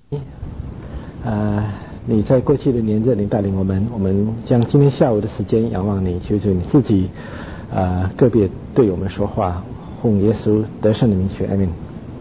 你在过去的年日里带领我们将今天下午的时间仰望你，求求你自己个别对我们说话，奉耶稣得胜的名求，阿们。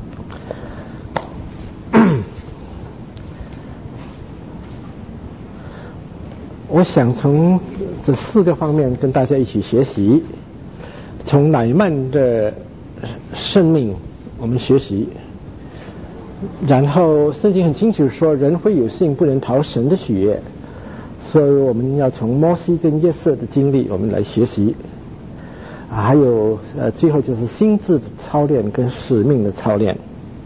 我想从这4个方面跟大家一起学习，从乃曼的生命我们学习，然后圣经很清楚说人非有信不能讨神的喜悦，所以我们要从摩西跟约瑟的经历我们来学习，还有最后就是心智的操练跟使命的操练。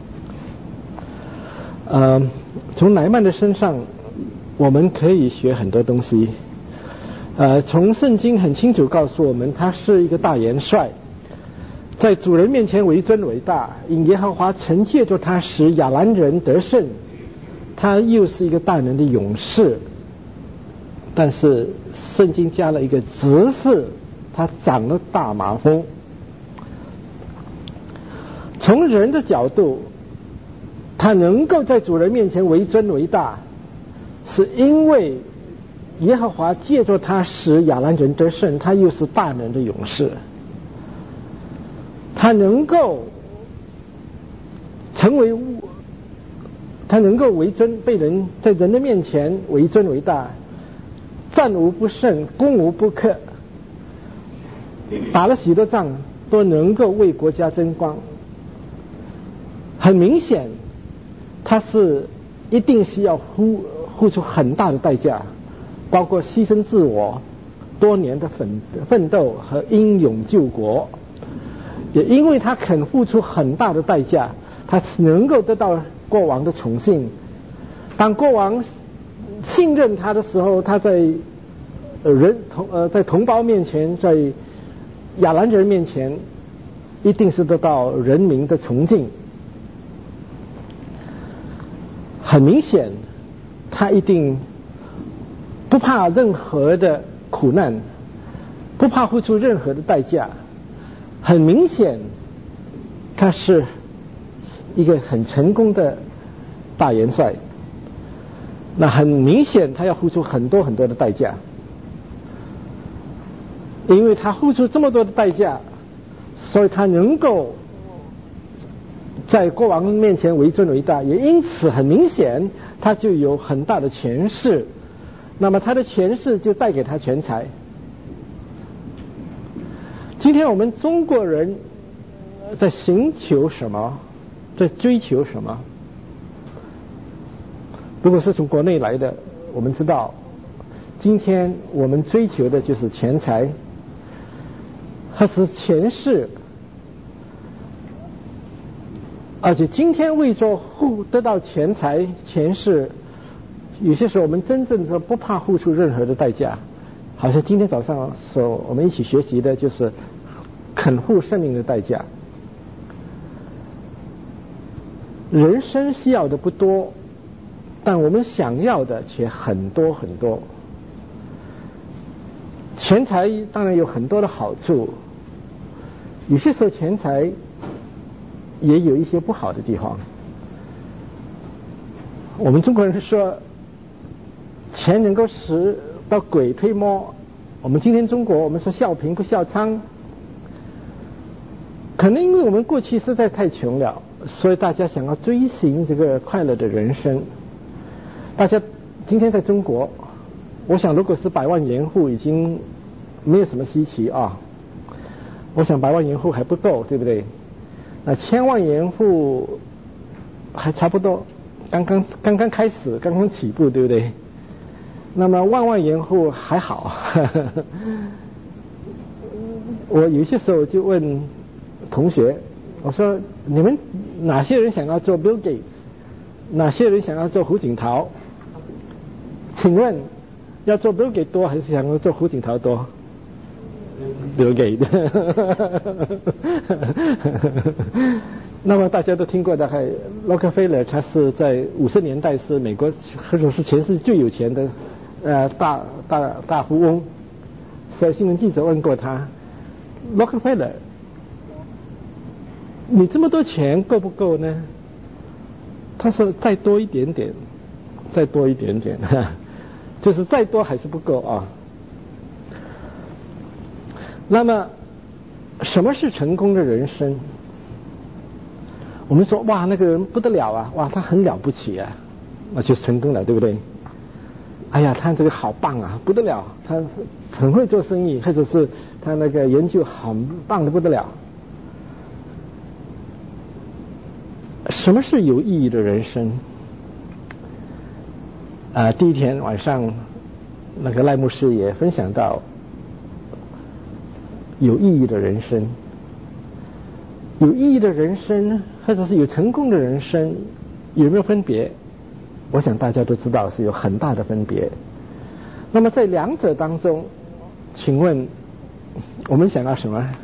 从乃曼的身上我们可以学很多东西。从圣经很清楚告诉我们，他是一个大元帅，在主人面前为尊为大，因耶和华曾借着他使亚兰人得胜，他又是一个大能的勇士。但是圣经加了一个只是他长了大麻风。从人的角度，他能够在主人面前为尊为大，是因为耶和华借着他使亚兰人得胜，他又是大能的勇士，他能够为尊，被人在人的面前为尊为大，战无不胜，攻无不克，打了许多仗都能够为国家争光。很明显他是一定是要付出很大的代价，包括牺牲自我，多年的奋斗和英勇救国。也因为他肯付出很大的代价，他能够得到国王的宠幸。当国王信任他的时候，他在同胞面前，在亚兰人面前，一定是得到人民的崇敬。很明显他一定不怕任何的苦难，不怕付出任何的代价。很明显他是一个很成功的大元帅，那很明显他要付出很多很多的代价。因为他付出这么多的代价，所以他能够在国王面前为尊为大，也因此很明显他就有很大的权势，那么他的权势就带给他钱财。今天我们中国人在寻求什么，在追求什么？如果是从国内来的，我们知道今天我们追求的就是钱财，还是权势。而且今天为着得到钱财权势，有些时候我们真正的不怕付出任何的代价。好像今天早上我们一起学习的就是肯付生命的代价。人生需要的不多，但我们想要的却很多很多。钱财当然有很多的好处，有些时候钱财也有一些不好的地方。我们中国人说钱能够使到鬼推磨，我们今天中国我们说笑贫不笑娼，可能因为我们过去实在太穷了，所以大家想要追寻这个快乐的人生。大家今天在中国，我想如果是100万元户已经没有什么稀奇啊，我想100万元户还不够，对不对？那1000万元户还差不多，刚刚开始，刚刚起步，对不对？那么万元户还好。我有些时候就问同学，我说你们哪些人想要做 Bill Gates， 哪些人想要做胡锦涛？请问要做 Bill Gates 多还是想要做胡锦涛多？Bill Gates。那么大家都听过大概洛克菲勒，他是在50年代是美国或者是全世界最有钱的大富翁。所以新闻记者问过他，洛克菲勒，你这么多钱够不够呢？ 他说再多一点点，再多一点点，就是再多还是不够啊。那么什么是成功的人生？我们说哇那个人不得了啊，哇他很了不起啊，那就成功了，对不对？哎呀他这个好棒啊，不得了，他很会做生意，或者是他那个研究好棒的不得了。什么是有意义的人生？第一天晚上那个赖牧师也分享到有意义的人生。有意义的人生或者是有成功的人生有没有分别？我想大家都知道是有很大的分别。那么在两者当中，请问我们想要什么？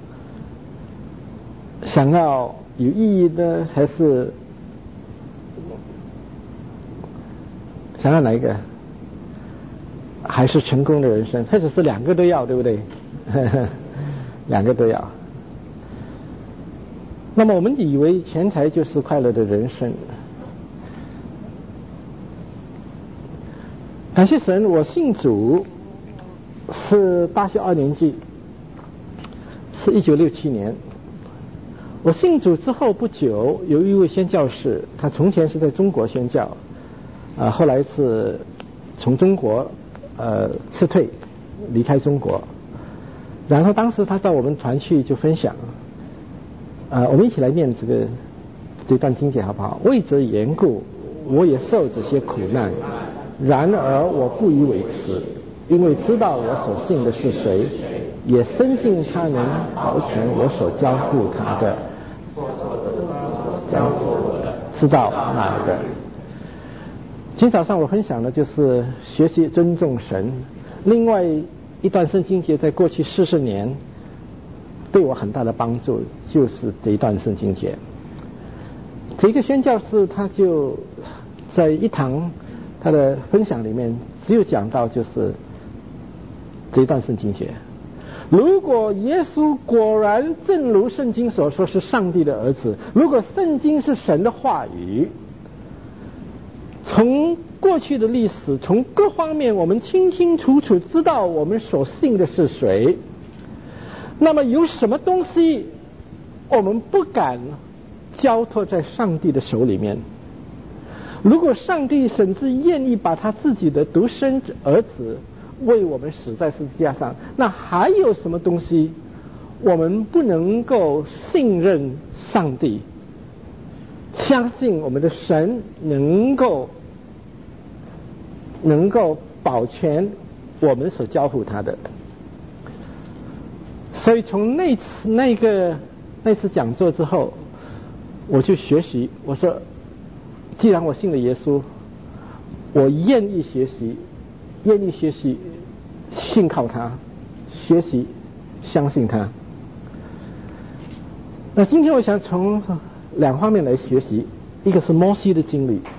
想要有意义的还是想要哪一个？还是成功的人生？或者是两个都要，对不对？两个都要。那么我们以为钱财就是快乐的人生。感谢神，我信主是大学2年级，是1967年。我信主之后不久，有一位宣教士，他从前是在中国宣教，后来是从中国撤退，离开中国。然后当时他到我们团去就分享，我们一起来念这段经节好不好？为这缘故，我也受这些苦难，然而我不以为耻，因为知道我所信的是谁，也深信他能保全我所交付他的，知道哪个。今天早上我分享的就是学习尊重神。另外一段圣经节在过去40年对我很大的帮助，就是这一段圣经节。这个宣教士他就在一堂他的分享里面只有讲到就是这一段圣经节。如果耶稣果然正如圣经所说是上帝的儿子，如果圣经是神的话语，从过去的历史，从各方面我们清清楚楚知道我们所信的是谁，那么有什么东西我们不敢交托在上帝的手里面？如果上帝甚至愿意把他自己的独生儿子为我们死在十字架上，那还有什么东西我们不能够信任上帝，相信我们的神能够保全我们所交付他的？所以从那次讲座之后，我就学习，我说既然我信了耶稣，我愿意学习信靠他，学习相信他。那今天我想从两方面来学习，一个是摩西的经历。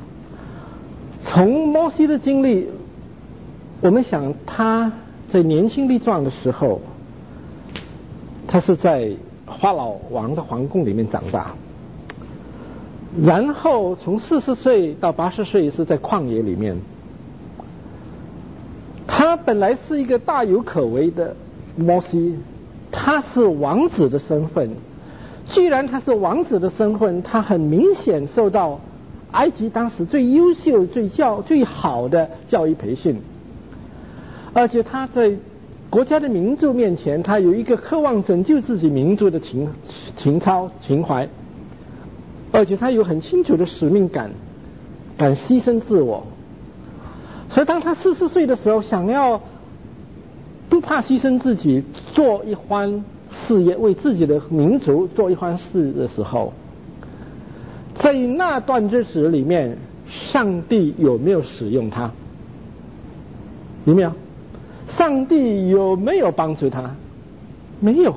从摩西的经历，我们想他在年轻力壮的时候，他是在法老王的皇宫里面长大，然后从40岁到80岁是在旷野里面。他本来是一个大有可为的摩西，他是王子的身份。既然他是王子的身份，他很明显受到埃及当时最优秀最好的教育培训，而且他在国家的民族面前，他有一个渴望拯救自己民族的情怀，而且他有很清楚的使命感，敢牺牲自我。所以当他40岁的时候，想要不怕牺牲自己做一番事业，为自己的民族做一番事的时候，在那段日子里面，上帝有没有使用他？有没有？上帝有没有帮助他？没有。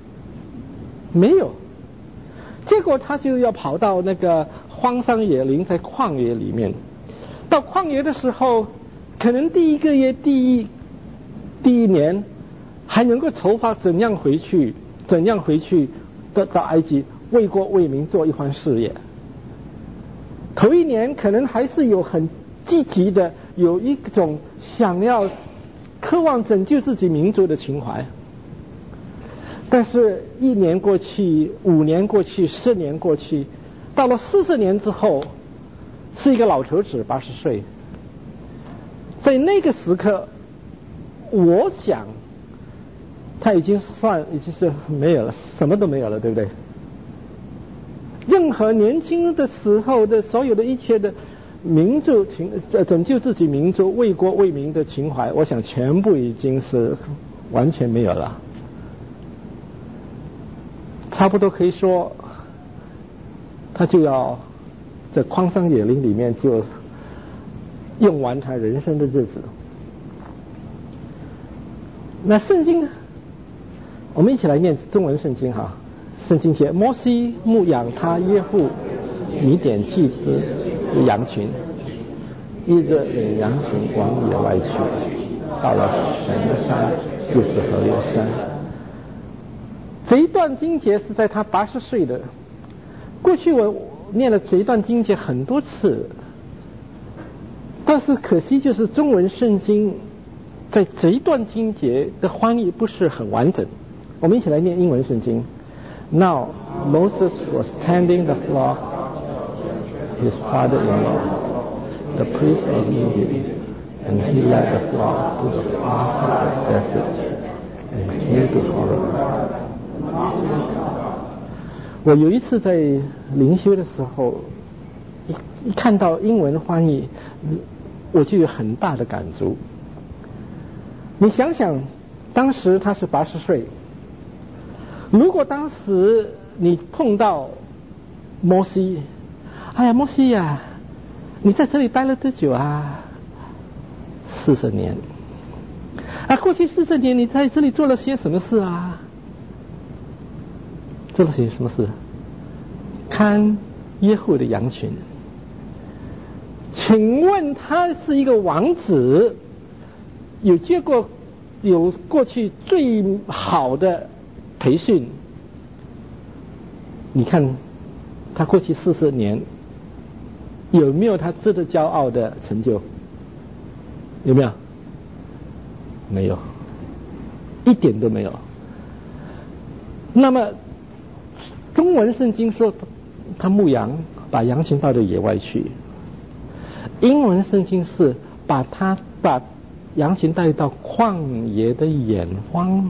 结果他就要跑到那个荒山野岭，在旷野里面。到旷野的时候，可能第一个月第一年还能够筹划怎样回去到埃及为国为民做一番事业。 头一年可能还是有很积极的，有一种想要渴望拯救自己民族的情怀。但是1年过去，5年过去，10年过去，到了40年之后，是一个老头子，80岁。在那个时刻，我想他已经是没有了，什么都没有了，对不对？任何年轻的时候的所有的一切的民族拯救自己民族、为国为民的情怀，我想全部已经是完全没有了。差不多可以说，他就要在荒山野岭里面就用完他人生的日子。那圣经呢？我们一起来念中文圣经哈。圣经节：摩西牧养他岳父米甸祭司的羊群，一日领羊群往野外去，到了神的山，就是何烈山。这一段经节是在他80岁的。过去我念了这一段经节很多次，但是可惜就是中文圣经在这一段经节的翻译不是很完整。我们一起来念英文圣经。Now Moses was tending the flock, his father-in-law, the priest of Midian, and he led the flock to the far desert and came to Horeb. 我有一次在灵修的时候，一看到英文翻译，我就有很大的感触。你想想，当时他是80岁，如果当时你碰到摩西，哎呀，摩西呀，你在这里待了多久啊？40年。啊，过去40年你在这里做了些什么事啊？做了些什么事？看耶和华的羊群。请问他是一个王子，有过去最好的培训。你看他过去40年有没有他值得骄傲的成就？有没有？没有，一点都没有。那么中文圣经说他牧羊，把羊群带到野外去。英文圣经是把羊群带到旷野的远方。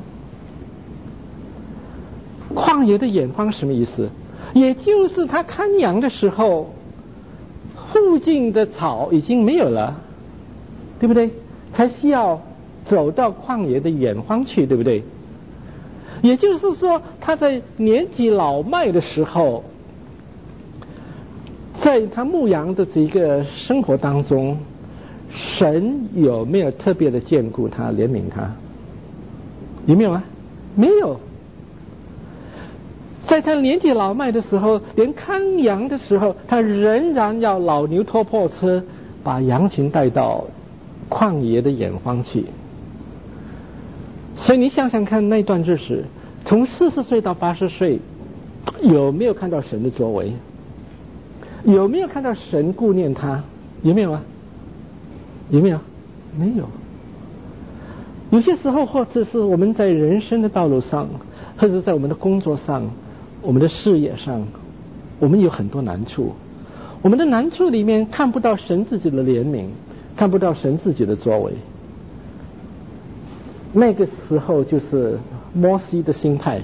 旷野的远方什么意思？也就是他看羊的时候，附近的草已经没有了，对不对？才需要走到旷野的远方去，对不对？也就是说，他在年纪老迈的时候，在他牧羊的这个生活当中，神有没有特别的眷顾他、怜悯他？有没有啊？没有。在他年纪老迈的时候，连看羊的时候，他仍然要老牛拖破车，把羊群带到旷野的远方去。所以你想想看，那段日子，从40岁到80岁，有没有看到神的作为？有没有看到神顾念他？有没有啊？有没有？没有。有些时候，或者是我们在人生的道路上，或者在我们的工作上、我们的事业上，我们有很多难处。我们的难处里面看不到神自己的怜悯，看不到神自己的作为。那个时候就是摩西的心态，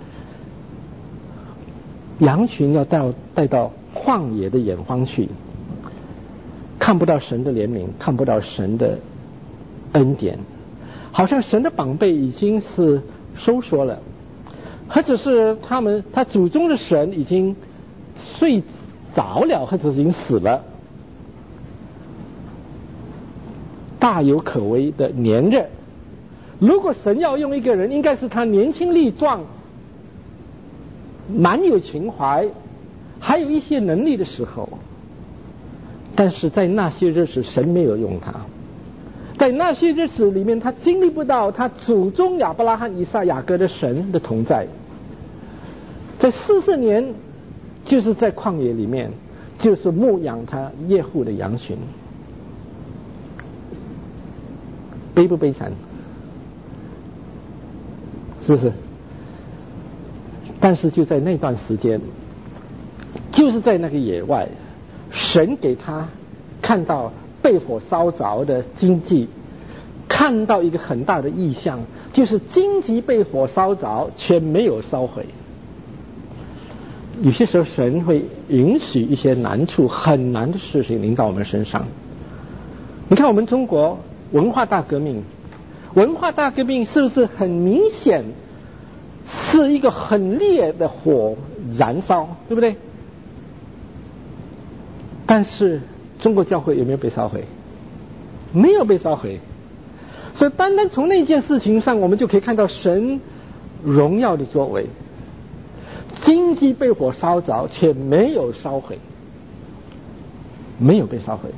羊群要带到旷野的远方去，看不到神的怜悯，看不到神的恩典，好像神的膀臂已经是收缩了，或者是他祖宗的神已经睡着了，或者已经死了，大有可为的年日。如果神要用一个人，应该是他年轻力壮，蛮有情怀，还有一些能力的时候。但是在那些日子，神没有用他。在那些日子里面，他经历不到他祖宗亚伯拉罕、以撒、雅各的神的同在。在40年，就是在旷野里面， 就是牧养他夜户的羊群。悲不悲惨？是不是？但是就在那段时间，就是在那个野外，神给他看到被火烧着的荆棘，看到一个很大的异象，就是荆棘被火烧着却没有烧毁。有些时候神会允许一些难处、很难的事情临到我们身上。你看我们中国文化大革命，文化大革命是不是很明显是一个很烈的火燃烧，对不对？但是中国教会有没有被烧毁？没有被烧毁。所以单单从那件事情上，我们就可以看到神荣耀的作为。荆棘被火烧着却没有烧毁，没有被烧毁。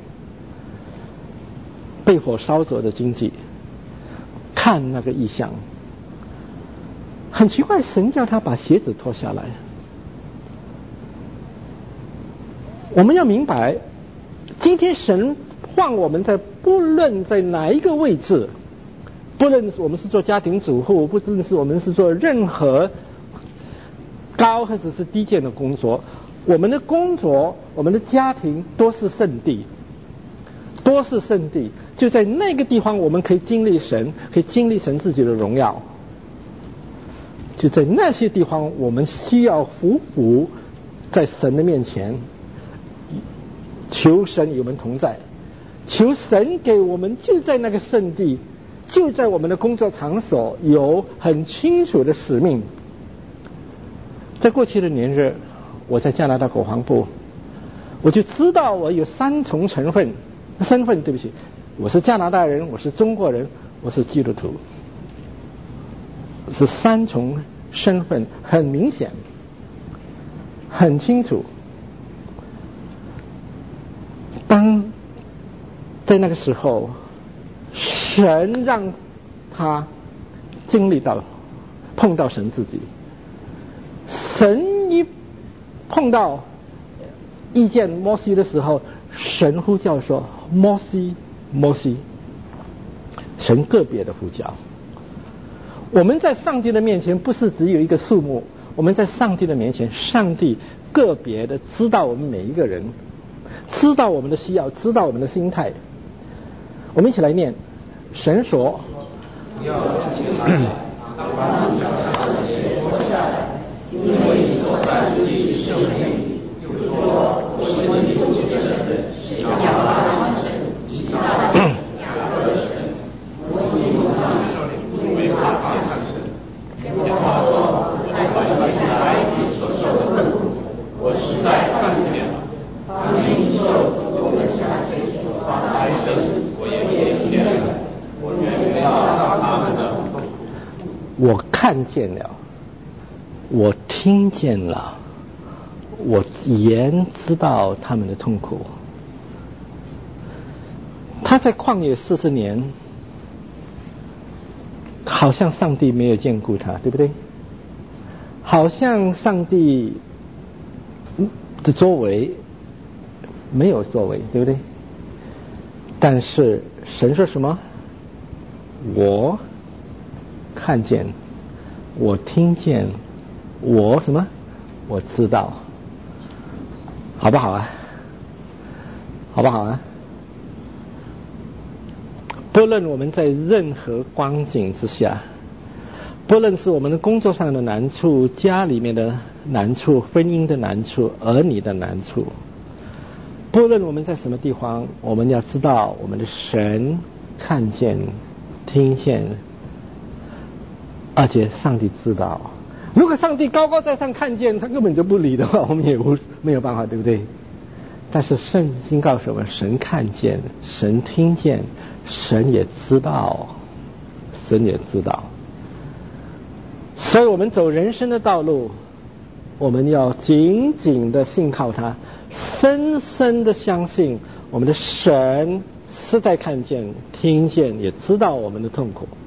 被火烧着的荆棘，看那个异象，很奇怪，神叫他把鞋子脱下来。我们要明白，今天神让我们在不论在哪一个位置，不论我们是做家庭主妇，不论是我们是做任何高或者是低贱的工作，我们的工作、我们的家庭都是圣地，都是圣地。就在那个地方，我们可以经历神，可以经历神自己的荣耀。就在那些地方，我们需要匍匐在神的面前，求神与我们同在，求神给我们就在那个圣地，就在我们的工作场所有很清楚的使命。在过去的年日，我在加拿大国防部，我就知道我有三重身份，对不起，我是加拿大人，我是中国人，我是基督徒，是三重身份，很明显，很清楚。当在那个时候，神让他经历到碰到神自己，神一碰到遇见摩西的时候，神呼叫说摩西摩西，神个别的呼叫。我们在上帝的面前不是只有一个数目，我们在上帝的面前，上帝个别的知道我们每一个人，知道我们的需要，知道我们的心态。我们一起来念，神说因为你所在之地是圣地，又说我是你父亲的神，是亚伯拉罕的神，以撒的神，雅各的神。摩西路上因为他怕看神，耶和华说：我在埃及所受的困苦，我实在看见了。他们因受我们下前所发的哀声，我也听见了。我原知道他们的痛苦。 我看见了。我听见了，我言知道他们的痛苦。他在旷野40年，好像上帝没有眷顾他，对不对？好像上帝的作为没有作为，对不对？但是神说什么？我看见，我听见。我什么？我知道，好不好啊？好不好啊？不论我们在任何光景之下，不论是我们的工作上的难处、家里面的难处、婚姻的难处、儿女的难处，不论我们在什么地方，我们要知道我们的神看见、听见，而且上帝知道。如果上帝高高在上看见，他根本就不理的话，我们也没有办法，对不对？但是圣经告诉我们，神看见，神听见，神也知道，神也知道。所以我们走人生的道路，我们要紧紧的信靠他，深深的相信我们的神是在看见、听见，也知道我们的痛苦。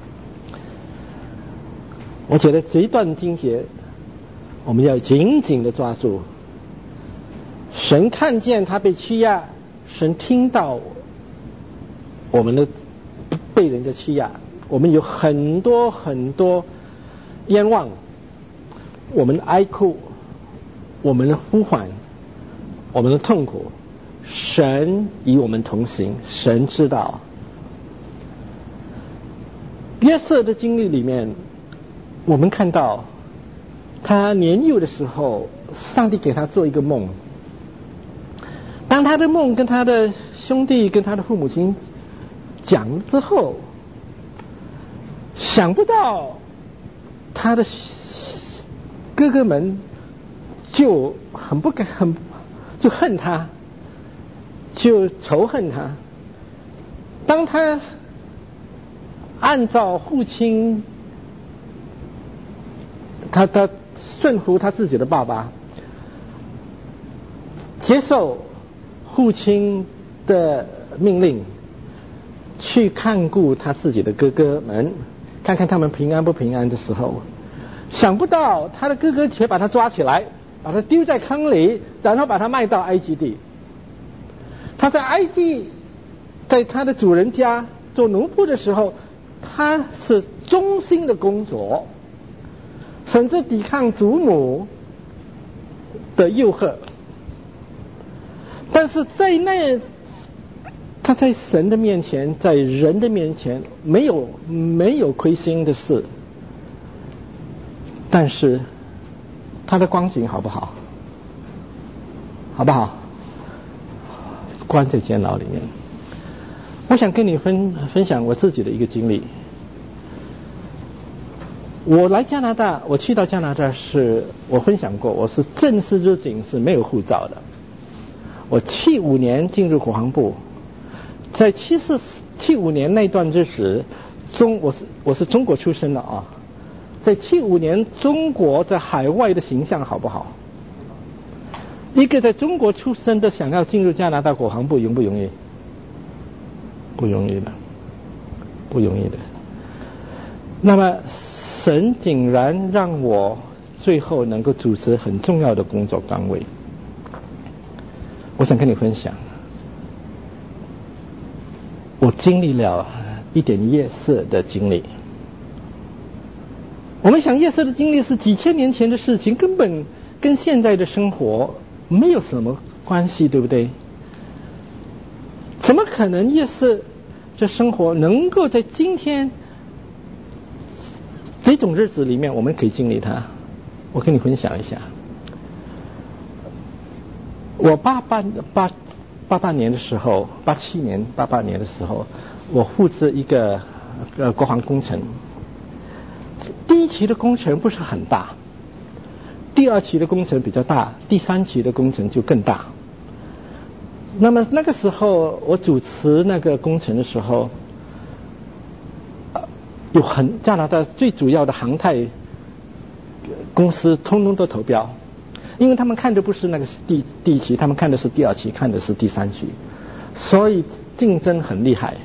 我觉得这一段经节我们要紧紧的抓住， 神看见他被欺压，神听到我们的被人家欺压，我们有很多很多冤枉，我们的哀哭，我们的呼唤，我们的痛苦，神与我们同行，神知道。约瑟的经历里面，我们看到他年幼的时候，上帝给他做一个梦，当他的梦跟他的兄弟跟他的父母亲讲了之后，想不到他的哥哥们就就恨他，就仇恨他。当他按照父亲，他顺服他自己的爸爸，接受父亲的命令，去看顾他自己的哥哥们，看看他们平安不平安的时候，想不到他的哥哥却把他抓起来，把他丢在坑里，然后把他卖到埃及地。他在埃及，在他的主人家做奴仆的时候，他是忠心的工作，甚至抵抗祖母的诱惑。但是他在神的面前，在人的面前没有亏心的事。但是他的光景好不好？好不好？关在监牢里面。我想跟你分享我自己的一个经历。我来加拿大，我去到加拿大我分享过，我是正式入境是没有护照的。我75年进入国防部，在75年那段日子我是中国出生的啊，在75年中国在海外的形象好不好？一个在中国出生的想要进入加拿大国防部容不容易？不容易的，不容易的。那么神竟然让我最后能够主持很重要的工作岗位。我想跟你分享，我经历了一点夜色的经历。我们想夜色的经历是几千年前的事情，根本跟现在的生活没有什么关系，对不对？怎么可能夜色这生活能够在今天这种日子里面我们可以经历它？我跟你分享一下。我88年的时候，87年、88年的时候，我负责一个国防工程。第一期的工程不是很大，第二期的工程比较大，第三期的工程就更大。那么那个时候我主持那个工程的时候，加拿大最主要的航太公司通通都投标，因为他们看的不是那个第一期，他们看的是第二期，看的是第三期，所以竞争很厉害。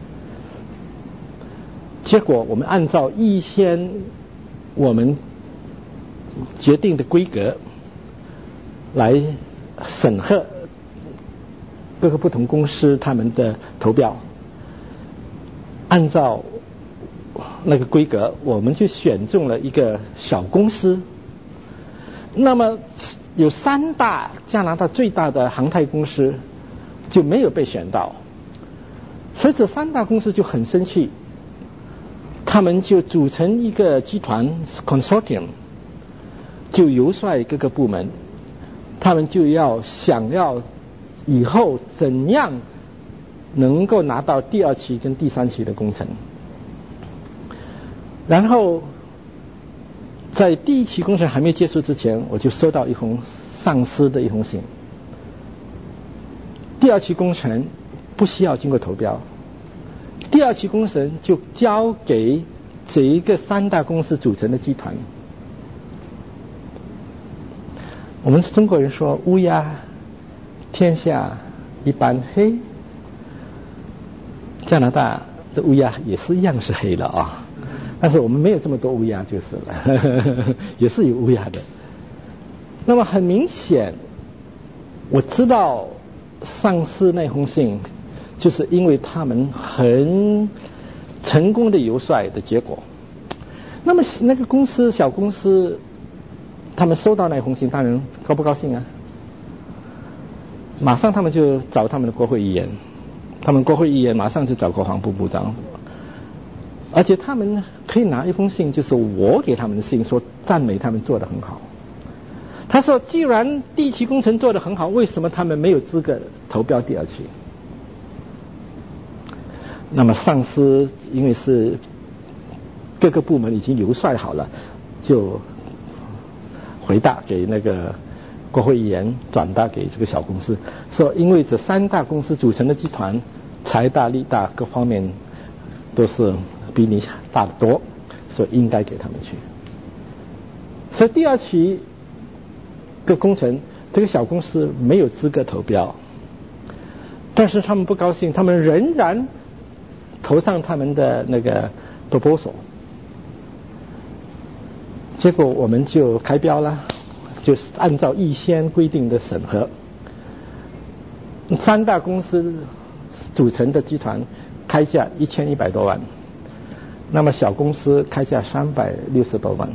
结果我们按照预先我们决定的规格来审核各个不同公司他们的投标，按照那个规格，我们就选中了一个小公司。那么有3大加拿大最大的航太公司就没有被选到，所以这3大公司就很生气，他们就组成一个集团 consortium， 就游说各个部门，他们就想要以后怎样能够拿到第二期跟第三期的工程。然后在第一期工程还没结束之前，我就收到一封上司的一封信，第二期工程不需要经过投标，第二期工程就交给这一个3大公司组成的集团。我们中国人说乌鸦天下一般黑，加拿大的乌鸦也是一样是黑了啊，但是我们没有这么多乌鸦就是了，也是有乌鸦的。那么很明显， 我知道上司那封信就是因为他们很成功的游说的结果。那么那个公司小公司他们收到那封信当然高不高兴啊，马上他们就找他们的国会议员，他们国会议员马上就找国防部部长，而且他们可以拿一封信，就是我给他们的信，说赞美他们做得很好。他说既然第7工程做得很好，为什么他们没有资格投标第2期？那么上司因为是各个部门已经游说好了，就回答给那个国会议员，转达给这个小公司，说因为这3大公司组成的集团，财大力大，各方面都是比你大得多，所以应该给他们去。所以第2期的工程，这个小公司没有资格投标，但是他们不高兴，他们仍然投上他们的那个 proposal， 结果我们就开标了，就是按照预先规定的审核，3大公司组成的集团开价1100多万，那么小公司开价360多万。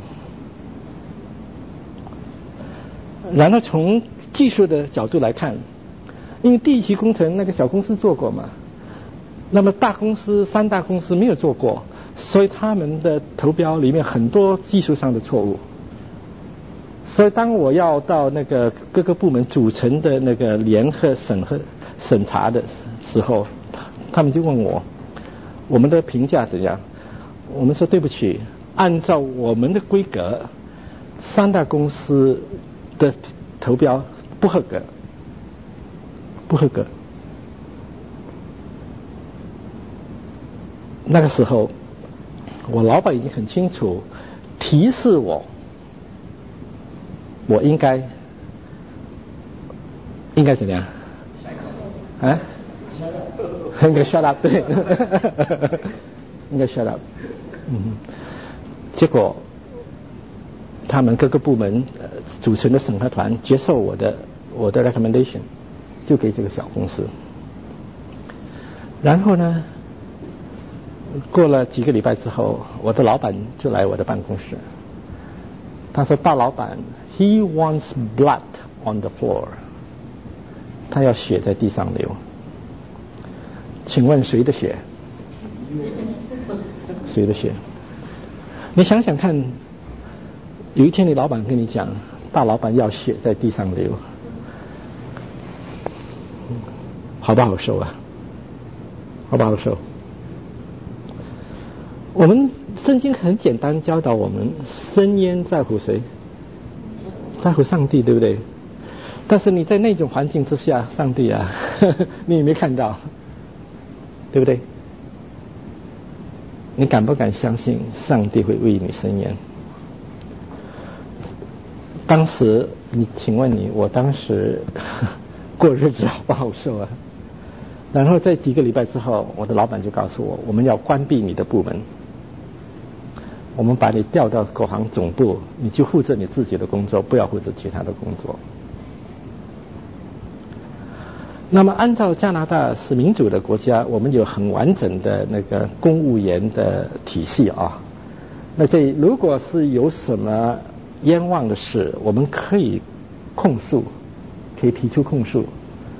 然后从技术的角度来看，因为第1期工程那个小公司做过嘛，那么大公司3大公司没有做过，所以他们的投标里面很多技术上的错误。所以当我要到那个各个部门组成的那个联合审查的时候，他们就问我们的评价怎样？我们说对不起，按照我们的规格，3大公司的投标不合格。那个时候我老板已经很清楚提示我应该怎样啊？应该 shut up， 对应该 shut up。结果他们各个部门组成的审核团接受我的 recommendation， 就给这个小公司。然后呢，过了几个礼拜之后，我的老板就来我的办公室，他说大老板 he wants blood on the floor， 他要血在地上流。请问谁的血？谁的血？你想想看，有一天你老板跟你讲，大老板要血在地上流，好不好受啊？好不好受？我们圣经很简单教导我们，生焉在乎谁？在乎上帝，对不对？但是你在那种环境之下，上帝啊，你也没看到，对不对？你敢不敢相信上帝会为你伸冤？当时请问你，我当时过日子好不好受啊？然后在几个礼拜之后，我的老板就告诉我，我们要关闭你的部门，我们把你调到国防总部，你就负责你自己的工作，不要负责其他的工作。那么按照加拿大是民主的国家，我们有很完整的那个公务员的体系啊。那这如果是有什么冤枉的事，我们可以控诉，可以提出控诉，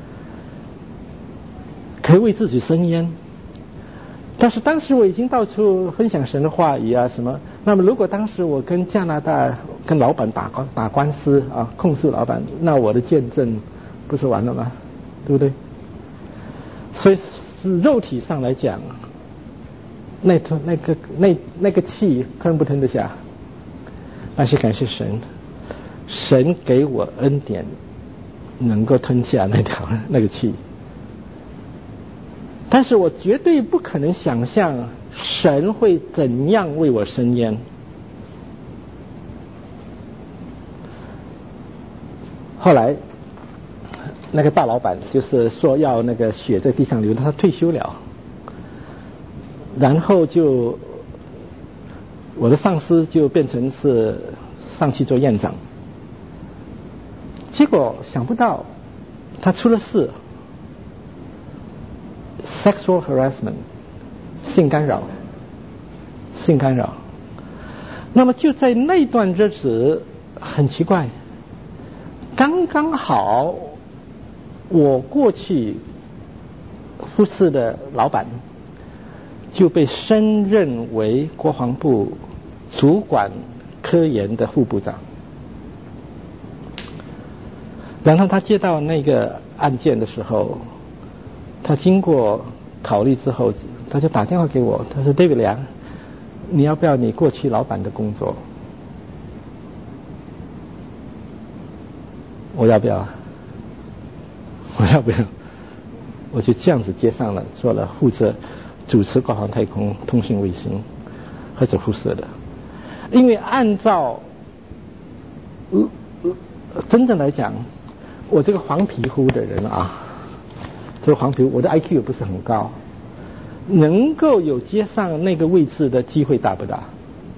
可以为自己伸冤。但是当时我已经到处分享神的话语啊什么，那么如果当时我跟加拿大跟老板打官司啊，控诉老板，那我的见证不是完了吗？对不对？所以肉体上来讲，那个气吞不吞得下？但是感谢神，神给我恩典，能够吞下那个气。但是我绝对不可能想象神会怎样为我伸冤。后来那个大老板就是说要那个血在地上流，他退休了，然后就我的上司就变成是上去做院长。结果想不到他出了事 ，sexual harassment， 性干扰。那么就在那段日子，很奇怪，刚刚好，我过去服侍的老板就被升任为国防部主管科研的副部长。然后他接到那个案件的时候，他经过考虑之后，他就打电话给我，他说 David 梁，你要不要你过去老板的工作？我要不要？我就这样子接上了，做了负责主持国防太空通讯卫星或者辐射的。因为按照真正来讲，我这个黄皮肤的人啊，这个黄皮肤，我的 IQ 也不是很高，能够有接上那个位置的机会大不大？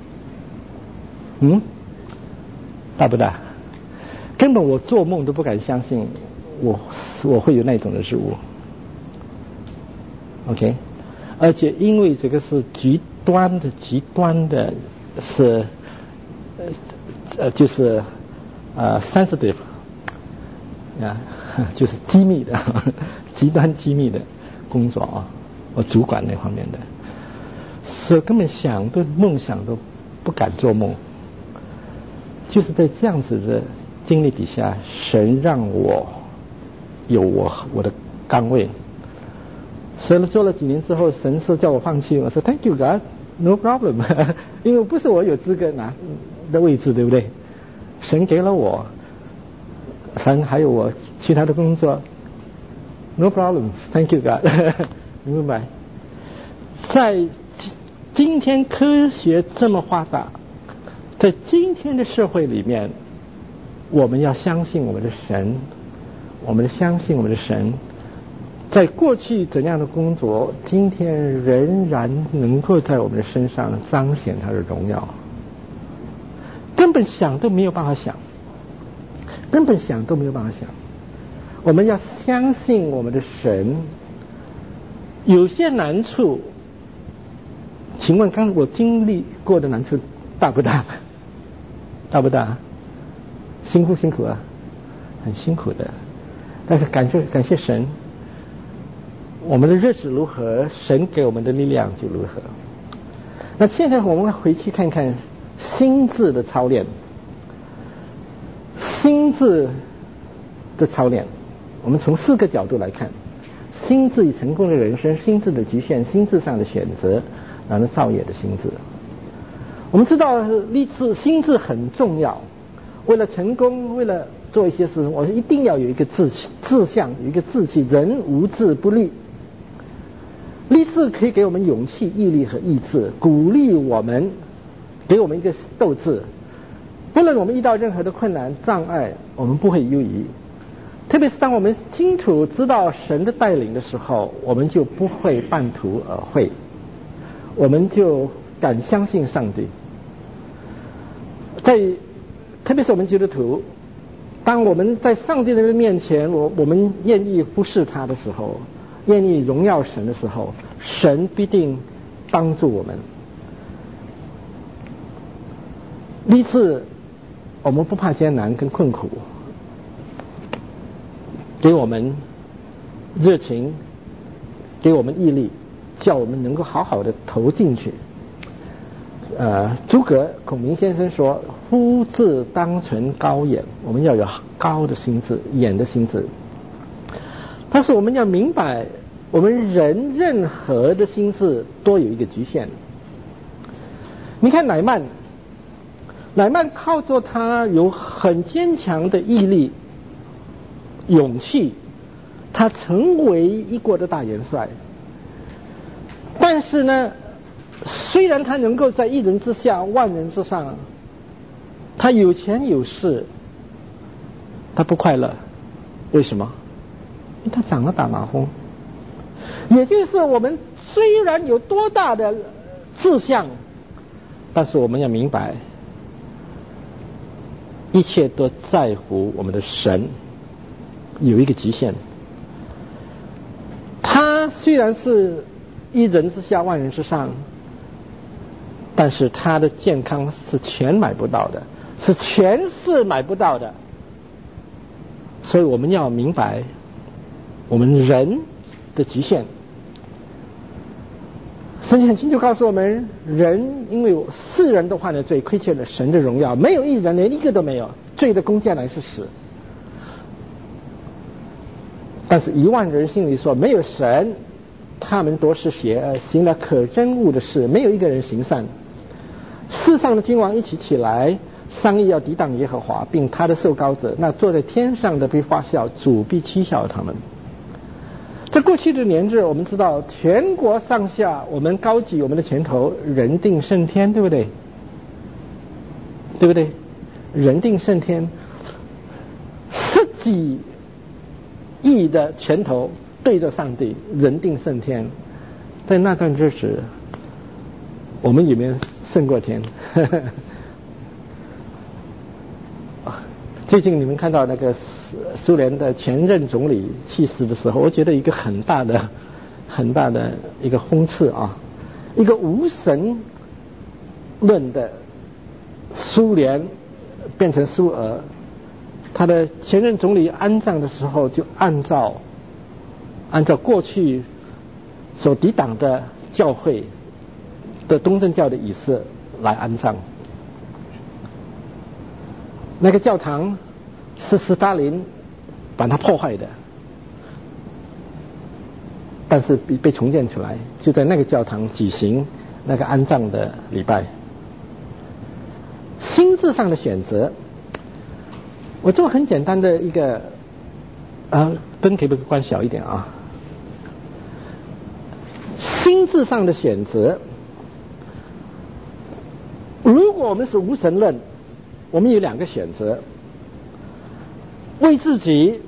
大不大？根本我做梦都不敢相信我会有那种的事物。OK， 而且因为这个是极端的是就是sensitive 啊，就是机密的极端机密的工作啊，我主管那方面的，所以根本梦想都不敢做梦。就是在这样子的经历底下，神让我有我的岗位。所以做了几年之后，神说叫我放弃，我说 Thank you God, no problem 因为不是我有资格拿的位置，对不对？神给了我，神还有我其他的工作 no problem, Thank you God 你明白？在今天科学这么发达，在今天的社会里面，我们要相信我们的神，相信我们的神，在过去怎样的工作，今天仍然能够在我们的身上彰显他的荣耀，根本想都没有办法想。我们要相信我们的神。有些难处，请问刚才我经历过的难处大不大？辛苦啊，很辛苦的。但是感谢神，我们的日子如何，神给我们的力量就如何。那现在我们回去看看心智的操练。我们从4个角度来看：心智与成功的人生、心智的局限、心智上的选择，然后造业的心智。我们知道心智很重要，为了成功，为了做一些事，我一定要有一个志向，有一个志气。人无志不立，立志可以给我们勇气、毅力和意志，鼓励我们，给我们一个斗志。不论我们遇到任何的困难障碍，我们不会忧疑。特别是当我们清楚知道神的带领的时候，我们就不会半途而废，我们就敢相信上帝。特别是我们基督徒，当我们在上帝的面前，我们愿意服侍他的时候，愿意荣耀神的时候，神必定帮助我们。立志，我们不怕艰难跟困苦，给我们热情，给我们毅力，叫我们能够好好的投进去。诸葛孔明先生说：“夫志当存高远。”我们要有高的心智，远的心智。但是我们要明白，我们人任何的心智都有一个局限。你看乃曼靠着他有很坚强的毅力、勇气，他成为一国的大元帅。但是呢，虽然他能够在一人之下万人之上，他有钱有势，他不快乐。为什么？因为他长了大麻风。也就是我们虽然有多大的志向，但是我们要明白，一切都在乎我们的神。 有一个极限。他虽然是一人之下万人之上，但是他的健康是全买不到的，是全是买不到的。所以我们要明白我们人的极限。圣经很清楚告诉我们，人因为世人都犯了罪，亏欠了神的荣耀，没有一人，连一个都没有，罪的工价乃是死。但是1万人心里说没有神，他们都是邪恶，行了可憎恶的事，没有一个人行善。世上的君王一起起来商议要抵挡耶和华，并他的受膏者，那坐在天上的必发笑，主必嗤笑他们。在过去的年日，我们知道全国上下我们高举我们的拳头，人定胜天，对不对？对不对？人定胜天，10几亿的拳头对着上帝，人定胜天。在那段日子，我们有没有胜过天？最近你们看到那个苏联的前任总理去世的时候，我觉得一个很大的一个轰刺啊，一个无神论的苏联变成苏俄，他的前任总理安葬的时候就按照过去所抵挡的教会的东正教的仪式来安葬。那个教堂是斯大林把它破坏的，但是被重建出来，就在那个教堂举行那个安葬的礼拜。心智上的选择，我做很简单的一个灯可不可以关小一点啊？心智上的选择，如果我们是无神论，我们有2个选择：为自己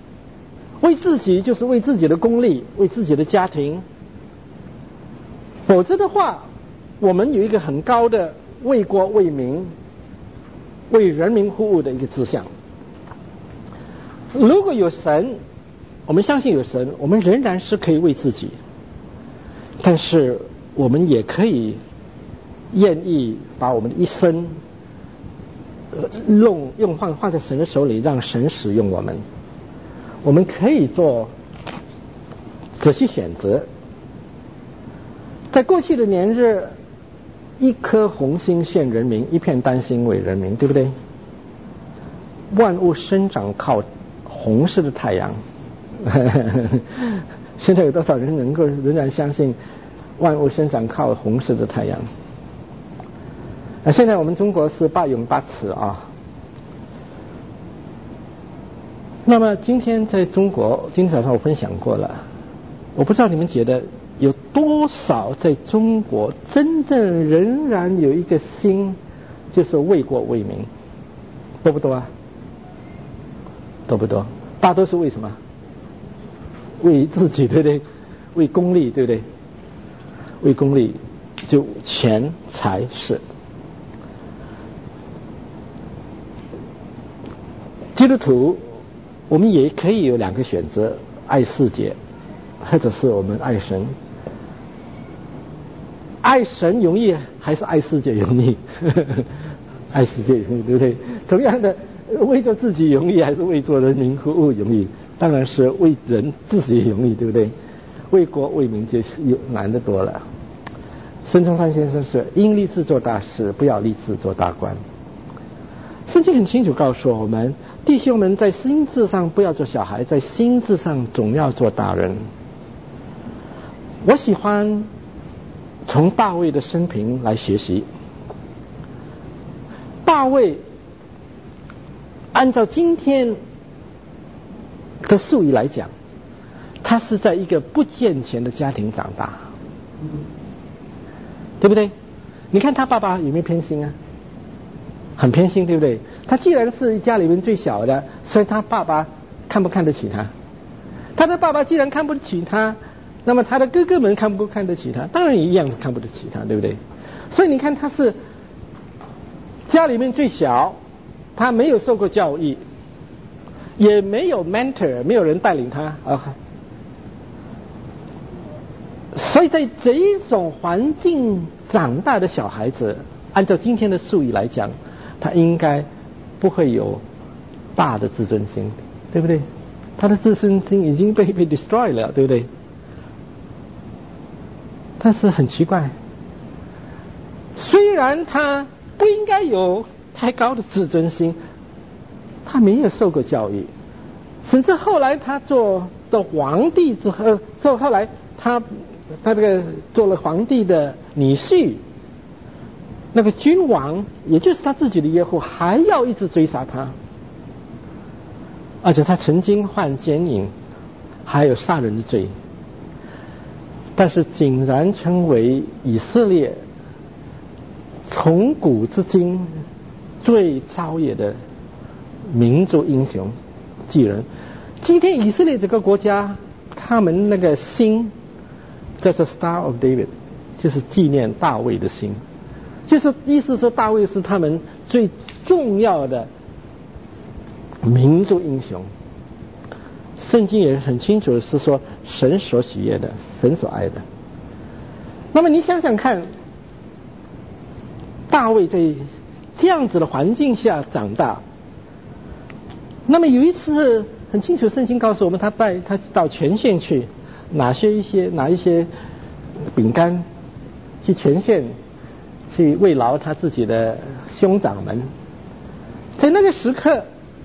就是为自己的功利，为自己的家庭；否则的话，我们有一个很高的为国为民、为人民服务的一个志向。如果有神，我们相信有神，我们仍然是可以为自己，但是我们也可以愿意把我们的一生放在神的手里，让神使用我们。我们可以做仔细选择。在过去的年日，一颗红星献人民，一片丹心为人民，对不对？万物生长靠红色的太阳。现在有多少人能够仍然相信万物生长靠红色的太阳？现在我们中国是8永8耻啊。那么今天在中国，今天早上我分享过了，我不知道你们觉得有多少在中国真正仍然有一个心，就是为国为民，多不多啊？多不多？大多数为什么？为自己，对不对？为功利，对不对？为功利，就钱财势。基督徒，我们也可以有2个选择：爱世界，或者是我们爱神。爱神容易还是爱世界容易？爱世界容易，对不对？同样的，为着自己容易还是为做人民服务容易？当然是为人自己容易，对不对？为国为民就难得多了。孙中山先生说：应立志做大事，不要立志做大官。圣经很清楚告诉我们，弟兄们在心智上不要做小孩，在心智上总要做大人。我喜欢从大卫的生平来学习。大卫按照今天的术语来讲，他是在一个不健全的家庭长大，对不对？你看他爸爸有没有偏心啊？很偏心，对不对？他既然是家里面最小的，所以他爸爸看不看得起他？他的爸爸既然看不起他，那么他的哥哥们看不看得起他？当然一样看不得起他，对不对？所以你看他是家里面最小，他没有受过教育， 也没有 mentor， 没有人带领他啊。所以在这种环境长大的小孩子，按照今天的术语来讲，他应该不会有大的自尊心，对不对？他的自尊心已经被 destroy 了，对不对？但是很奇怪，虽然他不应该有太高的自尊心，他没有受过教育，甚至后来他做的皇帝之后，后来他这个做了皇帝的女婿，那个君王也就是他自己的岳父，还要一直追杀他，而且他曾经犯奸淫，还有杀人的罪，但是竟然成为以色列从古至今最超越的民族英雄巨人。今天以色列这个国家，他们那个星叫做 Star of David， 就是纪念大卫的星，就是意思说大卫是他们最重要的民族英雄。圣经也很清楚的是说，神所喜悦的，神所爱的。那么你想想看，大卫在这样子的环境下长大，那么有一次很清楚，圣经告诉我们，他带他到前线去拿一些饼干去前线去慰劳他自己的兄长们。在那个时刻，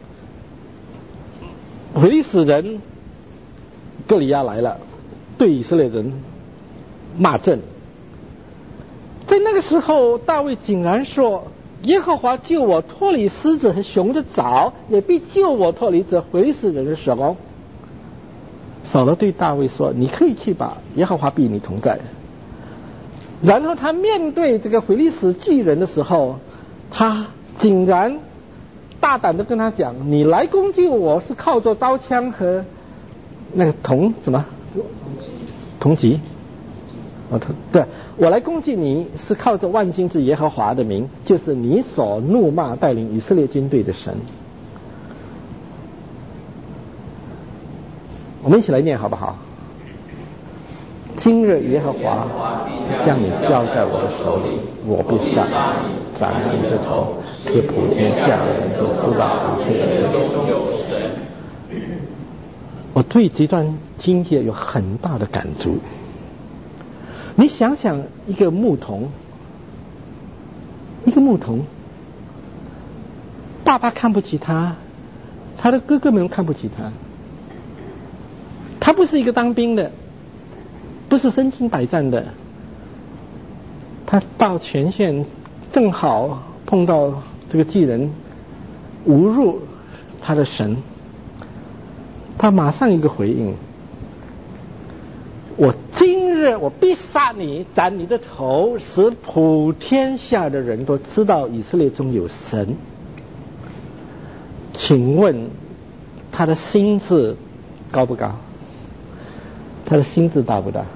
非利士人歌利亚来了，对以色列人骂阵。在那个时候，大卫竟然说，耶和华救我脱离狮子和熊的爪，也必救我脱离这非利士人的手。扫罗对大卫说，你可以去吧，耶和华必与你同在。然后他面对这个非利士巨人的时候，他竟然大胆的跟他讲，你来攻击我是靠着刀枪和那个铜戟，对，我来攻击你是靠着万军之耶和华的名，就是你所怒骂带领以色列军队的神。我们一起来念好不好？今日耶和华将你交在我的手里，我必杀你，斩你的头，使普天下人都知道一切的事。我对这段经节有很大的感触。你想想，一个牧童，爸爸看不起他，他的哥哥们看不起他。他不是一个当兵的，不是身经百战的，他到前线正好碰到这个巨人侮辱他的神，他马上一个回应，今日我必杀你，斩你的头，使普天下的人都知道以色列中有神。请问他的心智高不高？他的心智大不大？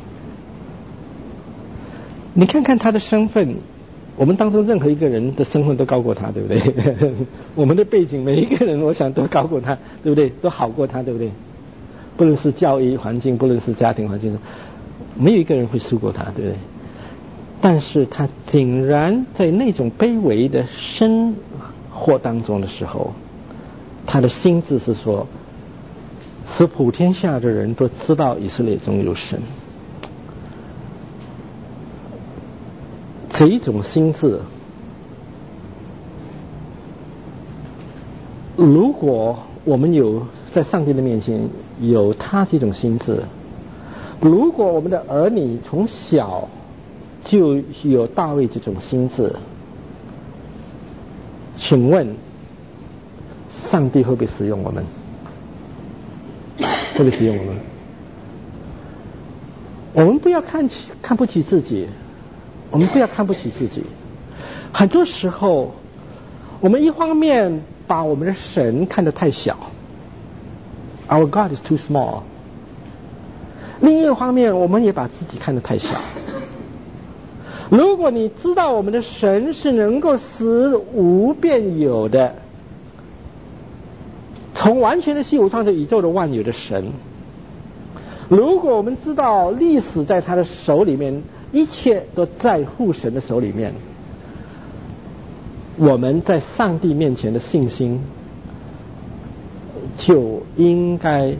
你看看他的身份，我们当中任何一个人的身份都高过他，对不对？我们的背景每一个人我想都高过他，对不对？都好过他，对不对？不论是教育环境，不论是家庭环境，没有一个人会输过他，对不对？但是他竟然在那种卑微的生活当中的时候，他的心智是说，使普天下的人都知道以色列中有神。这一种心智，如果我们有在上帝的面前有他这种心智，如果我们的儿女从小就有大卫这种心智，请问上帝会不会使用我们？会不会使用我们？我们不要看不起自己，我们不要看不起自己。很多时候我们一方面把我们的神看得太小， Our God is too small， 另一方面我们也把自己看得太小。如果你知道我们的神是能够使无变有的， 从完全的虚无创造宇宙的万有的神。如果我们知道历史在他的手里面，一切都在父神的手里面，我们在上帝面前的信心就应该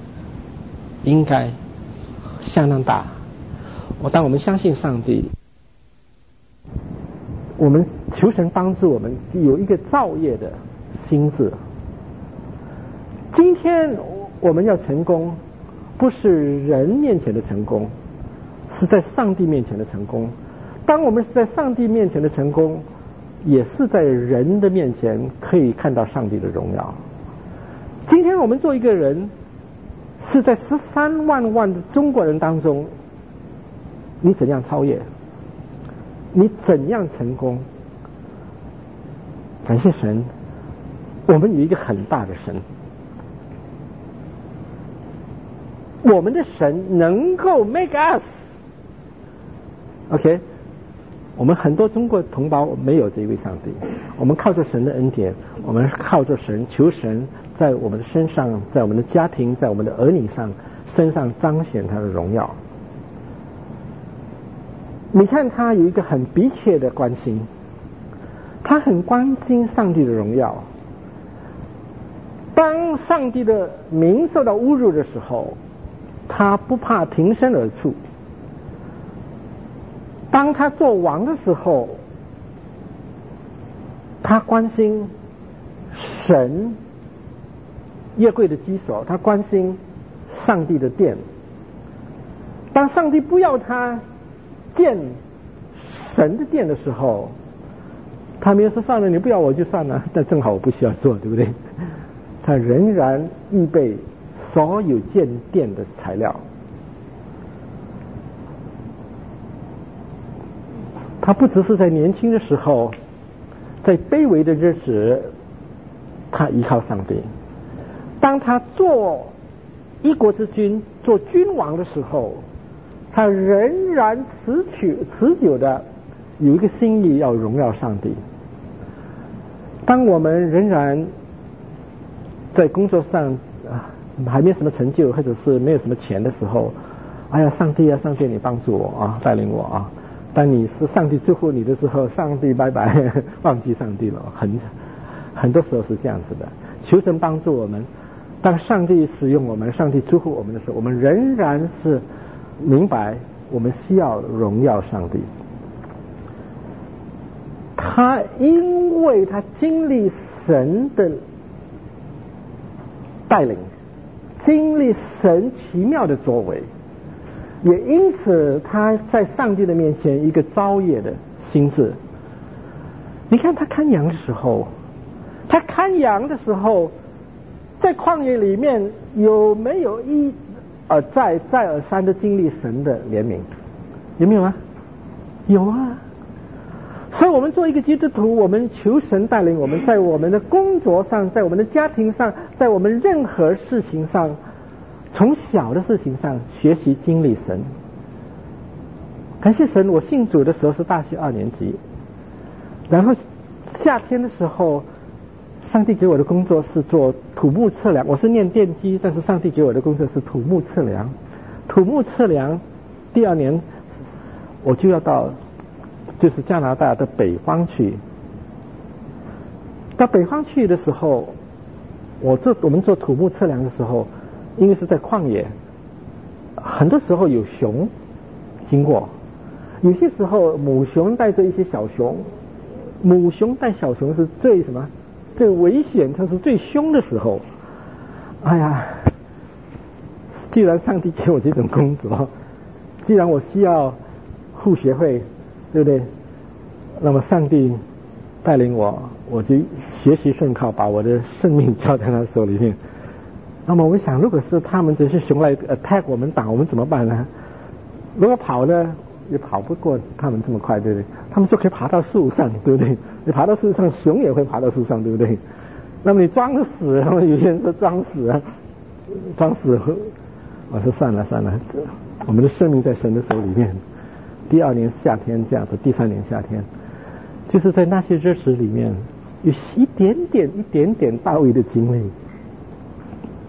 相当大。当我们相信上帝，我们求神帮助我们有一个造业的心智。今天我们要成功，不是人面前的成功，是在上帝面前的成功。当我们是在上帝面前的成功，也是在人的面前可以看到上帝的荣耀。今天我们做一个人，是在13万的中国人当中，你怎样超越？你怎样成功？感谢神，我们有一个很大的神。我们的神能够 make us OK。 我们很多中国同胞没有这一位上帝，我们靠着神的恩典，我们靠着神，求神在我们的身上，在我们的家庭，在我们的儿女身上彰显他的荣耀。你看他有一个很迫切的关心，他很关心上帝的荣耀。当上帝的名受到侮辱的时候，他不怕挺身而出。当他做王的时候，他关心神约柜的居所，他关心上帝的殿。当上帝不要他建神的殿的时候，他没有说算了，你不要我就算了，但正好我不需要做，对不对？他仍然预备所有建殿的材料。他不只是在年轻的时候，在卑微的日子，他依靠上帝。当他做一国之君，做君王的时候，他仍然持久的有一个心意要荣耀上帝。当我们仍然在工作上还没有什么成就，或者是没有什么钱的时候，哎呀，上帝啊，上帝你帮助我啊，带领我啊。当你是上帝祝福你的时候，上帝拜拜，忘记上帝了。很多时候是这样子的。求神帮助我们，当上帝使用我们，上帝祝福我们的时候，我们仍然是明白我们需要荣耀上帝。他因为他经历神的带领，经历神奇妙的作为，也因此他在上帝的面前一个造业的心智。你看他看羊的时候，在旷野里面有没有一而再再而三的经历神的怜悯？有没有啊？有啊。所以我们做一个基督徒，我们求神带领我们，在我们的工作上，在我们的家庭上，在我们任何事情上，从小的事情上学习经历神。感谢神，我信主的时候是大学2年级，然后夏天的时候，上帝给我的工作是做土木测量。我是念电机，但是上帝给我的工作是土木测量。土木测量第2年我就要到就是加拿大的北方去。到北方去的时候，我们做土木测量的时候，因为是在旷野，很多时候有熊经过，有些时候母熊带着一些小熊，母熊带小熊是最危险，它是最凶的时候。哎呀，既然上帝给我这种工作，既然我需要护学会，对不对？那么上帝带领我就学习顺靠，把我的生命交在他手里面。那么我想，如果是他们这些熊来attack我们，打我们怎么办呢？如果跑呢，也跑不过他们这么快，对不对？他们说可以爬到树上，对不对？你爬到树上，熊也会爬到树上，对不对？那么你装死，他们有些人说装死，我说算了，我们的生命在神的手里面。第2年夏天这样子，第3年夏天，就是在那些日子里面，有一点点大卫的经历。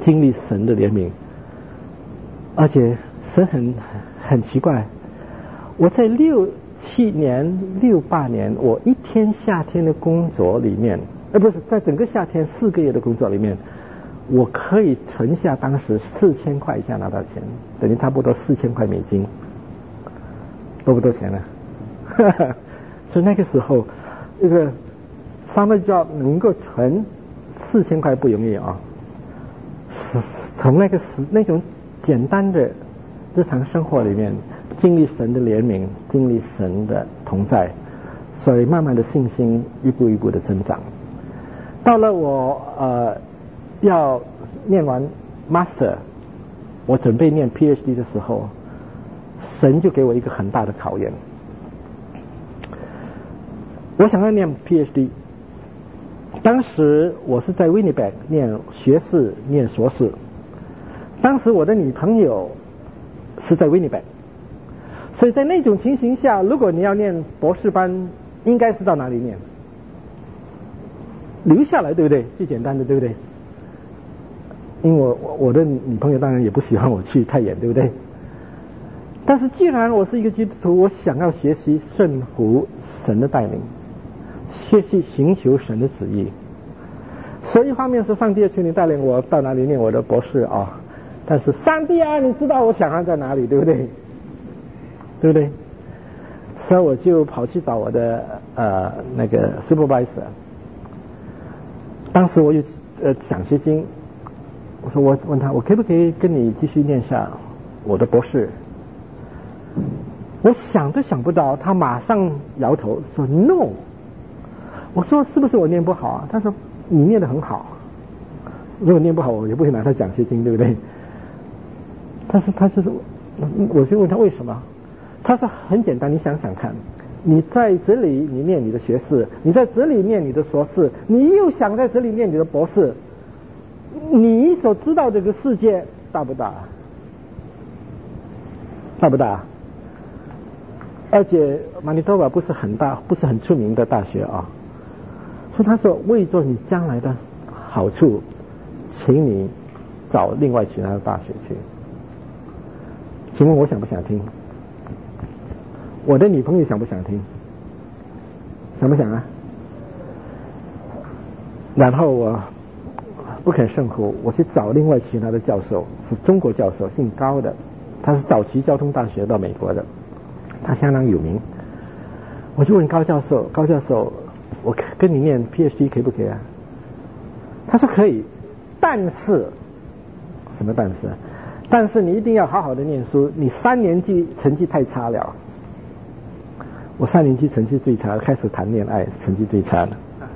经历神的怜悯，而且神很奇怪，我在67年、68年，我一天夏天的工作里面，不是在整个夏天4个月的工作里面，我可以存下当时4000块加拿大钱，等于差不多4000块美金，多不多钱呢？所以那个时候，一个summer job能够存4000块不容易啊。从那种简单的日常生活里面经历神的怜悯，经历神的同在，所以慢慢的信心一步一步的增长。到了我要念完 master， 我准备念 PhD 的时候，神就给我一个很大的考验。我想要念 PhD， 当时我是在 Winnipeg 念学士念硕士，当时我的女朋友是在 Winnipeg， 所以在那种情形下，如果你要念博士班，应该是到哪里念？留下来，对不对？最简单的，对不对？因为我的女朋友当然也不喜欢我去太远，对不对？但是既然我是一个基督徒，我想要学习顺服神的带领，学习寻求神的旨意。所以一方面是上帝要求你带领我到哪里念我的博士啊，但是上帝啊，你知道我想要在哪里，对不对？对不对？所以我就跑去找我的那个 supervisor。当时我有奖学金，我问他，我可不可以跟你继续念下我的博士？我想都想不到，他马上摇头说 no。我说是不是我念不好啊？他说你念得很好，如果念不好我也不会拿他奖学金，对不对？但是他就是我就问他为什么，他说很简单，你想想看，你在这里你念你的学士，你在这里念你的硕士，你又想在这里念你的博士，你所知道这个世界大不大？大不大？而且马尼多瓦不是很大，不是很出名的大学啊。所以他说为着你将来的好处，请你找另外其他的大学去。请问我想不想听？我的女朋友想不想听？想不想啊？然后我不肯胜负，我去找另外其他的教授，是中国教授，姓高的，他是早期交通大学到美国的，他相当有名。我就问高教授，我跟你念 PhD 可以不可以啊？他说可以，但是什么但是？但是你一定要好好的念书，你3年级成绩太差了。我3年级成绩最差，开始谈恋爱成绩最差了。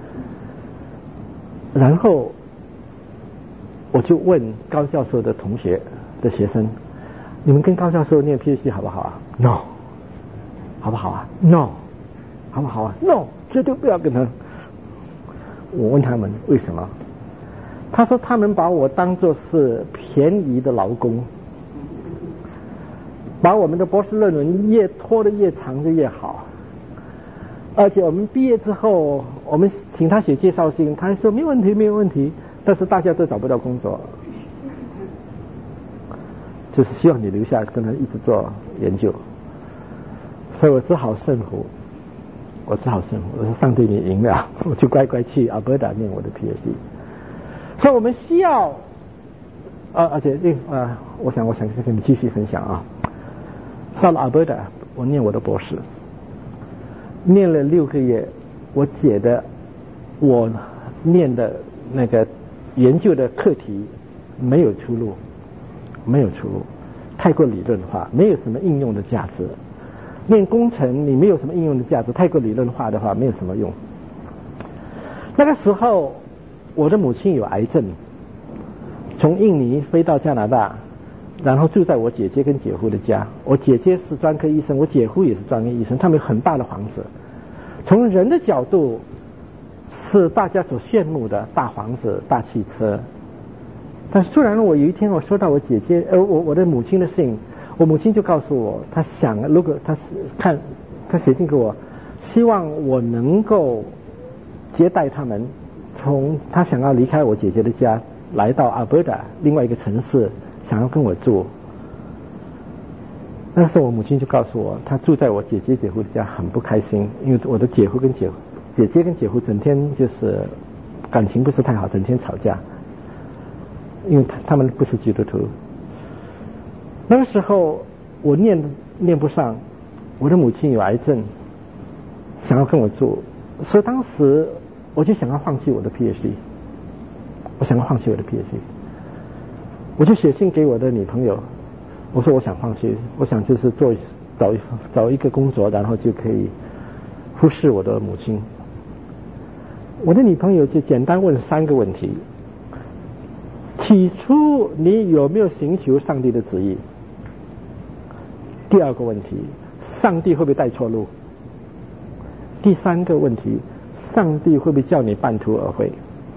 然后我就问高教授的同学的学生，你们跟高教授念 PhD 好不好啊 ？No。好不好啊 ？No。好不好啊 ？No， 绝对不要跟他。我问他们为什么？他说他们把我当作是便宜的劳工，把我们的博士论文越拖得越长就越好。而且我们毕业之后，我们请他写介绍信，他说没问题没有问题，但是大家都找不到工作，就是希望你留下跟他一直做研究。所以我只好顺服。我说上帝你赢了，我就乖乖去阿伯达念我的 PhD。所以我们需要而且我想跟你们继续分享啊。到了阿伯达，我念我的博士，念了6个月，我解的我念的那个研究的课题没有出路，太过理论化，没有什么应用的价值。念工程你没有什么应用的价值，太过理论化的话没有什么用。那个时候我的母亲有癌症，从印尼飞到加拿大，然后住在我姐姐跟姐夫的家。我姐姐是专科医生，我姐夫也是专科医生，他们有很大的房子，从人的角度是大家所羡慕的大房子大汽车。但是突然我有一天我收到我姐姐我的母亲的信，我母亲就告诉我，她想如果她写信给我，希望我能够接待他们，她想要离开我姐姐的家来到阿伯达另外一个城市，想要跟我住。那时候我母亲就告诉我，她住在我姐姐姐夫的家很不开心，因为我的姐姐跟姐夫整天就是感情不是太好，整天吵架，因为他们不是基督徒。那个时候我念不上，我的母亲有癌症，想要跟我住，所以当时我就想要放弃我的 PhD， 我就写信给我的女朋友，我说我想放弃，我想就是找一个工作，然后就可以忽视我的母亲。我的女朋友就简单问3个问题：起初你有没有寻求上帝的旨意？第2个问题，上帝会不会带错路？第3个问题，上帝会不会叫你半途而废？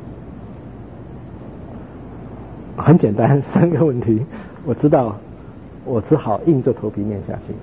很简单，3个问题，我知道，我只好硬着头皮念下去。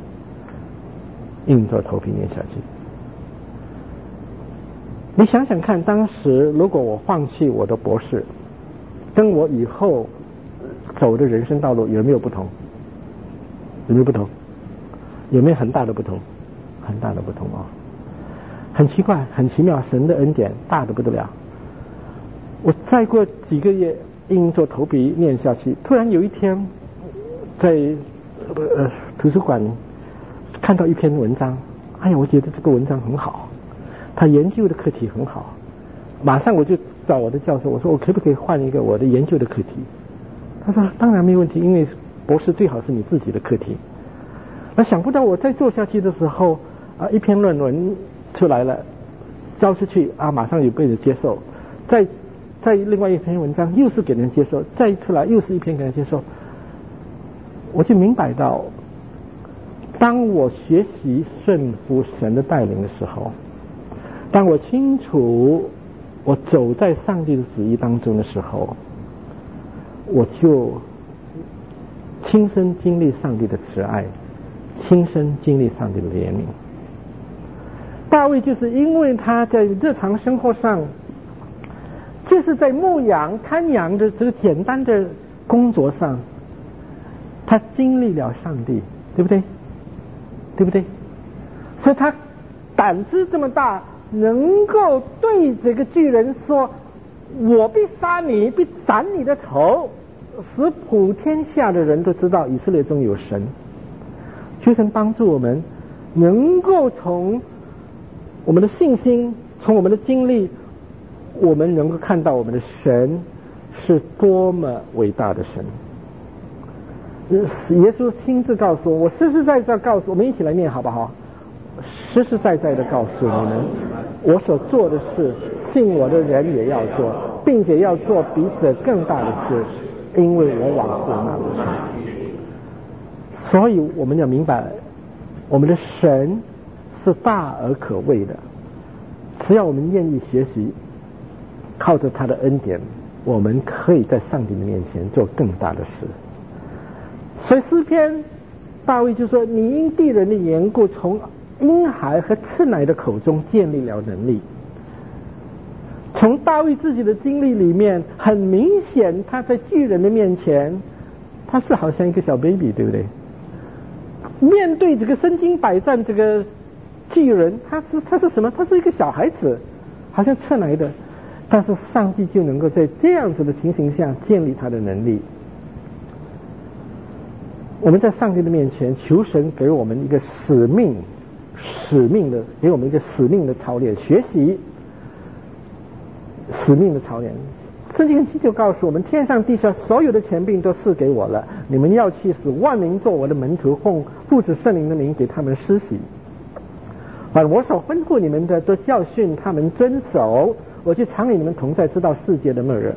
你想想看，当时如果我放弃我的博士，跟我以后走的人生道路有没有不同？有没有很大的不同？很大的不同哦。很奇怪，很奇妙，神的恩典大得不得了。我再过几个月硬着头皮念下去，突然有一天在图书馆看到一篇文章，哎呀，我觉得这个文章很好，他研究的课题很好，马上我就找我的教授，我说我可不可以换一个我的研究的课题？他说当然没问题，因为博士最好是你自己的课题。那想不到我在做下去的时候一篇论文出来了，交出去马上有被人接受，再另外一篇文章又是给人接受，再出来又是一篇给人接受。我就明白到，当我学习顺服神的带领的时候，当我清楚我走在上帝的旨意当中的时候，我就亲身经历上帝的慈爱，亲身经历上帝的怜悯。大卫就是因为他在日常生活上，就是在牧羊看羊的这个简单的工作上，他经历了上帝，对不对？所以他胆子这么大，能够对这个巨人说，我必杀你，必斩你的头，使普天下的人都知道以色列中有神。求神帮助我们能够从我们的信心，从我们的经历，我们能够看到我们的神是多么伟大的神。耶稣亲自告诉我，我实实在在告诉我们，一起来念好不好？实实在在的告诉你们，我所做的事，信我的人也要做，并且要做比这更大的事，因为我往后那不去。所以我们要明白，我们的神是大而可畏的，只要我们愿意学习，靠着他的恩典，我们可以在上帝的面前做更大的事。所以诗篇大卫就说，你因敌人的缘故，从婴孩和吃奶的口中建立了能力。从大卫自己的经历里面，很明显他在巨人的面前，他是好像一个小 baby， 对不对？面对这个身经百战这个巨人，他是什么？他是一个小孩子，好像吃奶的，但是上帝就能够在这样子的情形下建立他的能力。我们在上帝的面前求神给我们一个使命的，给我们一个使命的操练，学习使命的操练。圣经很清楚告诉我们，天上地下所有的权柄都赐给我了，你们要去使万民做我的门徒，奉父子圣灵的名给他们施洗，把我所吩咐你们的都教训他们遵守，我就常与你们同在，直到世界的末日。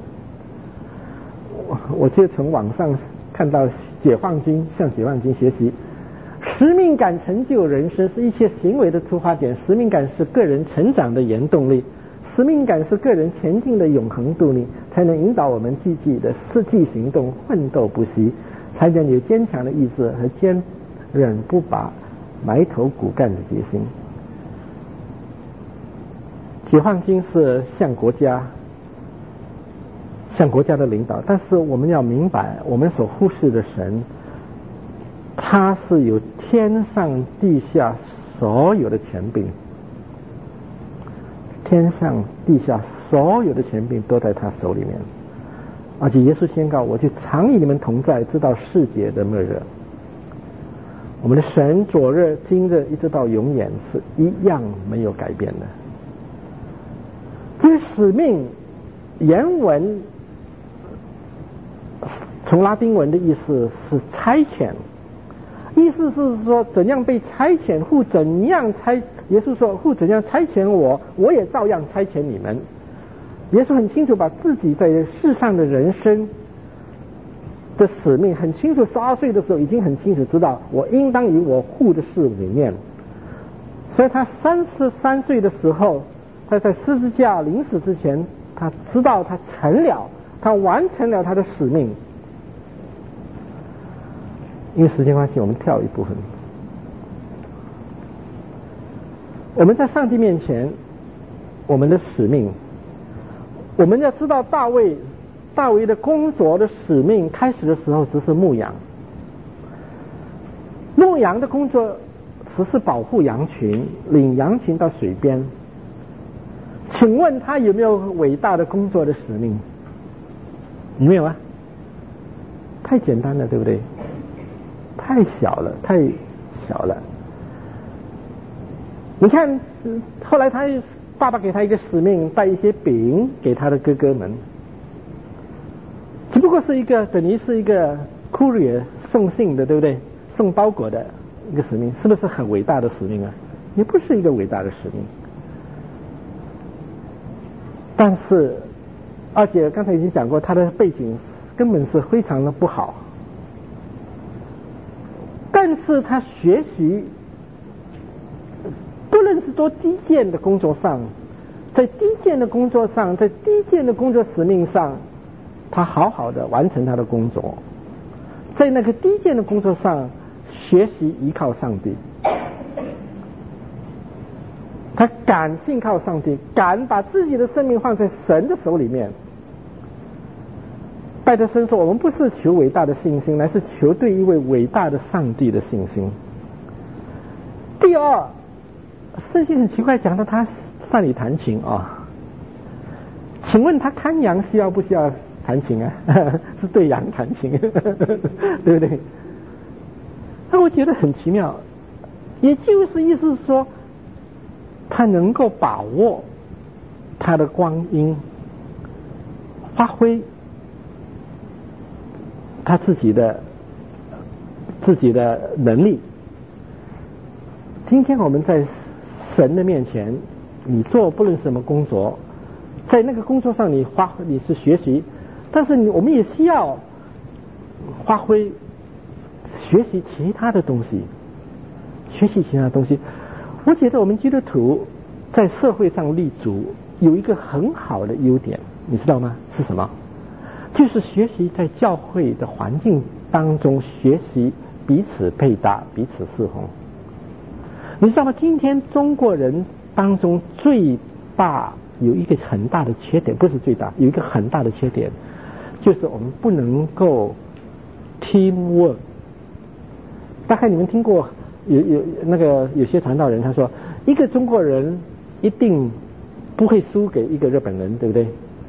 我就从网上看到解放军，向解放军学习，使命感成就人生，是一切行为的出发点。使命感是个人成长的原动力，使命感是个人前进的永恒动力，才能引导我们积极的实际行动，奋斗不息，才能有坚强的意志和坚韧不拔、埋头苦干的决心。解放军是向国家、 像国家的领导，但是我们要明白，我们所忽视的神，他是有天上地下所有的权柄，天上地下所有的权柄都在他手里面。而且耶稣宣告，我就常与你们同在，直到世界的末日。我们的神昨日今日一直到永远是一样没有改变的。这个使命原文从拉丁文的意思是差遣，意思是说怎样被差遣，或怎样差，耶稣说或怎样差遣我，我也照样差遣你们。耶稣很清楚把自己在世上的人生的使命很清楚，12岁的时候已经很清楚知道我应当以我父的事里面，所以他33岁的时候，他在十字架临死之前，他知道他成了，他完成了他的使命。因为时间关系，我们跳一部分。我们在上帝面前，我们的使命，我们要知道大卫的工作的使命开始的时候只是牧羊的工作，只是保护羊群，领羊群到水边。请问他有没有伟大的工作的使命？没有啊，太简单了，对不对？太小了。你看后来他爸爸给他一个使命，带一些饼给他的哥哥们，只不过是一个等于是一个 courier 送信的，对不对？送包裹的一个使命，是不是很伟大的使命啊？也不是一个伟大的使命。但是二姐刚才已经讲过，他的背景根本是非常的不好，但是他学习不论是多低贱的工作上，在低贱的工作上，在低贱的工作使命上，他好好的完成他的工作，在那个低贱的工作上学习依靠上帝，他敢信靠上帝，敢把自己的生命放在神的手里面。拜德森说，我们不是求伟大的信心，乃是求对一位伟大的上帝的信心。第二，圣经很奇怪讲到他善于弹琴啊，请问他看羊需要不需要弹琴啊？是对羊弹琴对不对？那我觉得很奇妙，也就是意思是说他能够把握他的光阴，发挥他自己的能力。今天我们在神的面前，你做不论什么工作，在那个工作上你是学习，但是我们也需要发挥学习其他的东西。我觉得我们基督徒在社会上立足有一个很好的优点，你知道吗？是什么？就是学习在教会的环境当中学习彼此配搭，彼此侍奉。你知道吗？今天中国人当中最大有一个很大的缺点，不是最大，有一个很大的缺点，就是我们不能够 teamwork。大概你们听过有些传道人他说，一个中国人一定不会输给一个日本人，对不对？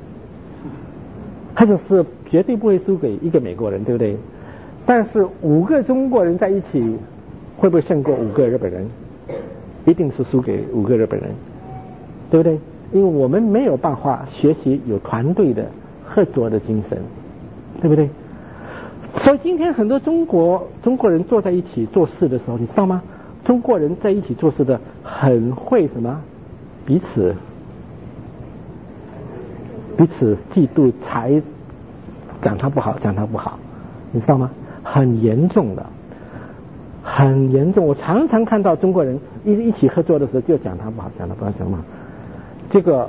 或者是绝对不会输给一个美国人，对不对？但是5个中国人在一起，会不会胜过5个日本人？一定是输给5个日本人，对不对？因为我们没有办法学习有团队的合作的精神，对不对？所以今天很多中国人坐在一起做事的时候，你知道吗？中国人在一起做事的很会什么？彼此嫉妒，才讲他不好，你知道吗？很严重的。我常常看到中国人一起合作的时候就讲他不好，这个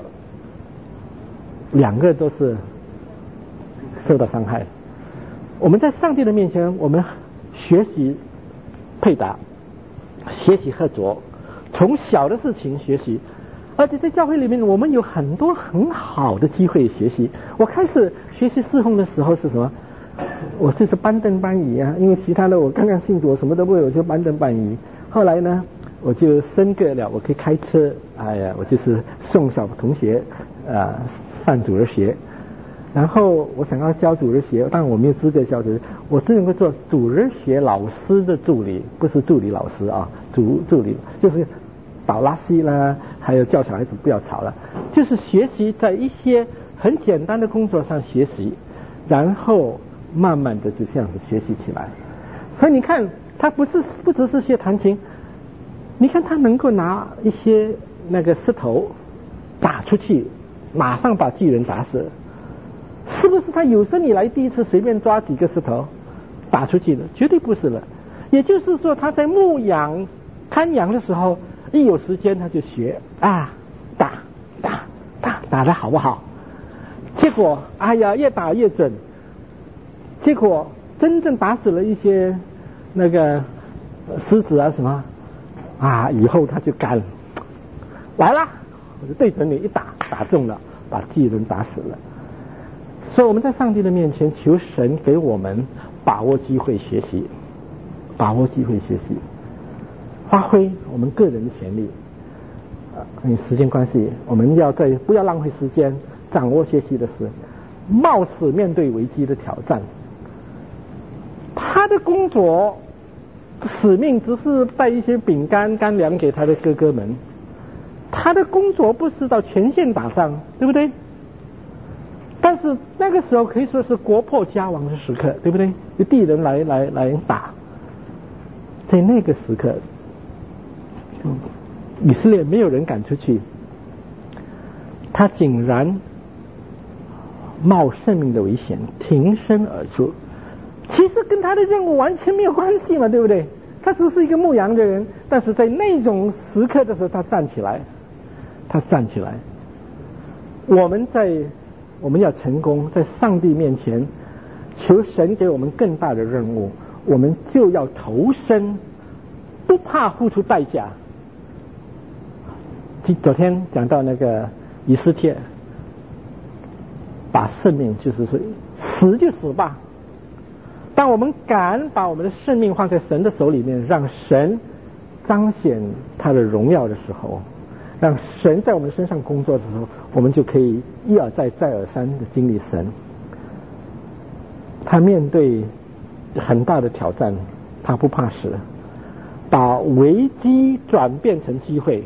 2个都是受到伤害。我们在上帝的面前，我们学习配搭，学习合作，从小的事情学习， 而且在教会里面，我们有很多很好的机会学习。我开始学习侍奉的时候是什么？我就是搬灯搬椅啊，因为其他的我刚刚信主，我什么都不会，我就搬灯搬椅。后来呢，我就升格了，我可以开车，哎呀，我就是送小同学上主日学。然后我想要教主日学，但我没有资格教主日，我只能够做主日学老师的助理，不是助理老师啊，助理就是倒垃圾啦，还有叫小孩子不要吵了，就是学习在一些很简单的工作上学习，然后慢慢的就这样子学习起来。所以你看，他不只是学弹琴，你看他能够拿一些那个石头打出去，马上把巨人打死。是不是他有生以来第一次随便抓几个石头打出去的？绝对不是了。也就是说，他在牧羊看羊的时候，一有时间他就学打得好不好？结果哎呀，越打越准。结果真正打死了一些那个狮子啊什么以后他就干来啦，我就对准你一打中了，把巨人打死了。所以我们在上帝的面前求神给我们把握机会学习，发挥我们个人的潜力。因为时间关系，我们不要浪费时间，掌握学习的事，冒死面对危机的挑战。他的工作使命只是带一些饼干干粮给他的哥哥们，他的工作不是到前线打仗，对不对？但是那个时候可以说是国破家亡的时刻，对不对？有敌人来打，在那个时刻，以色列没有人敢出去，他竟然冒生命的危险挺身而出。其实跟他的任务完全没有关系嘛，对不对？他只是一个牧羊的人，但是在那种时刻的时候，他站起来。我们要成功，在上帝面前求神给我们更大的任务，我们就要投身，不怕付出代价。昨天讲到那个以斯帖，把生命就是说死就死吧。当我们敢把我们的生命放在神的手里面，让神彰显他的荣耀的时候，让神在我们身上工作的时候，我们就可以一而再再而三的经历神。他面对很大的挑战，他不怕死，把危机转变成机会。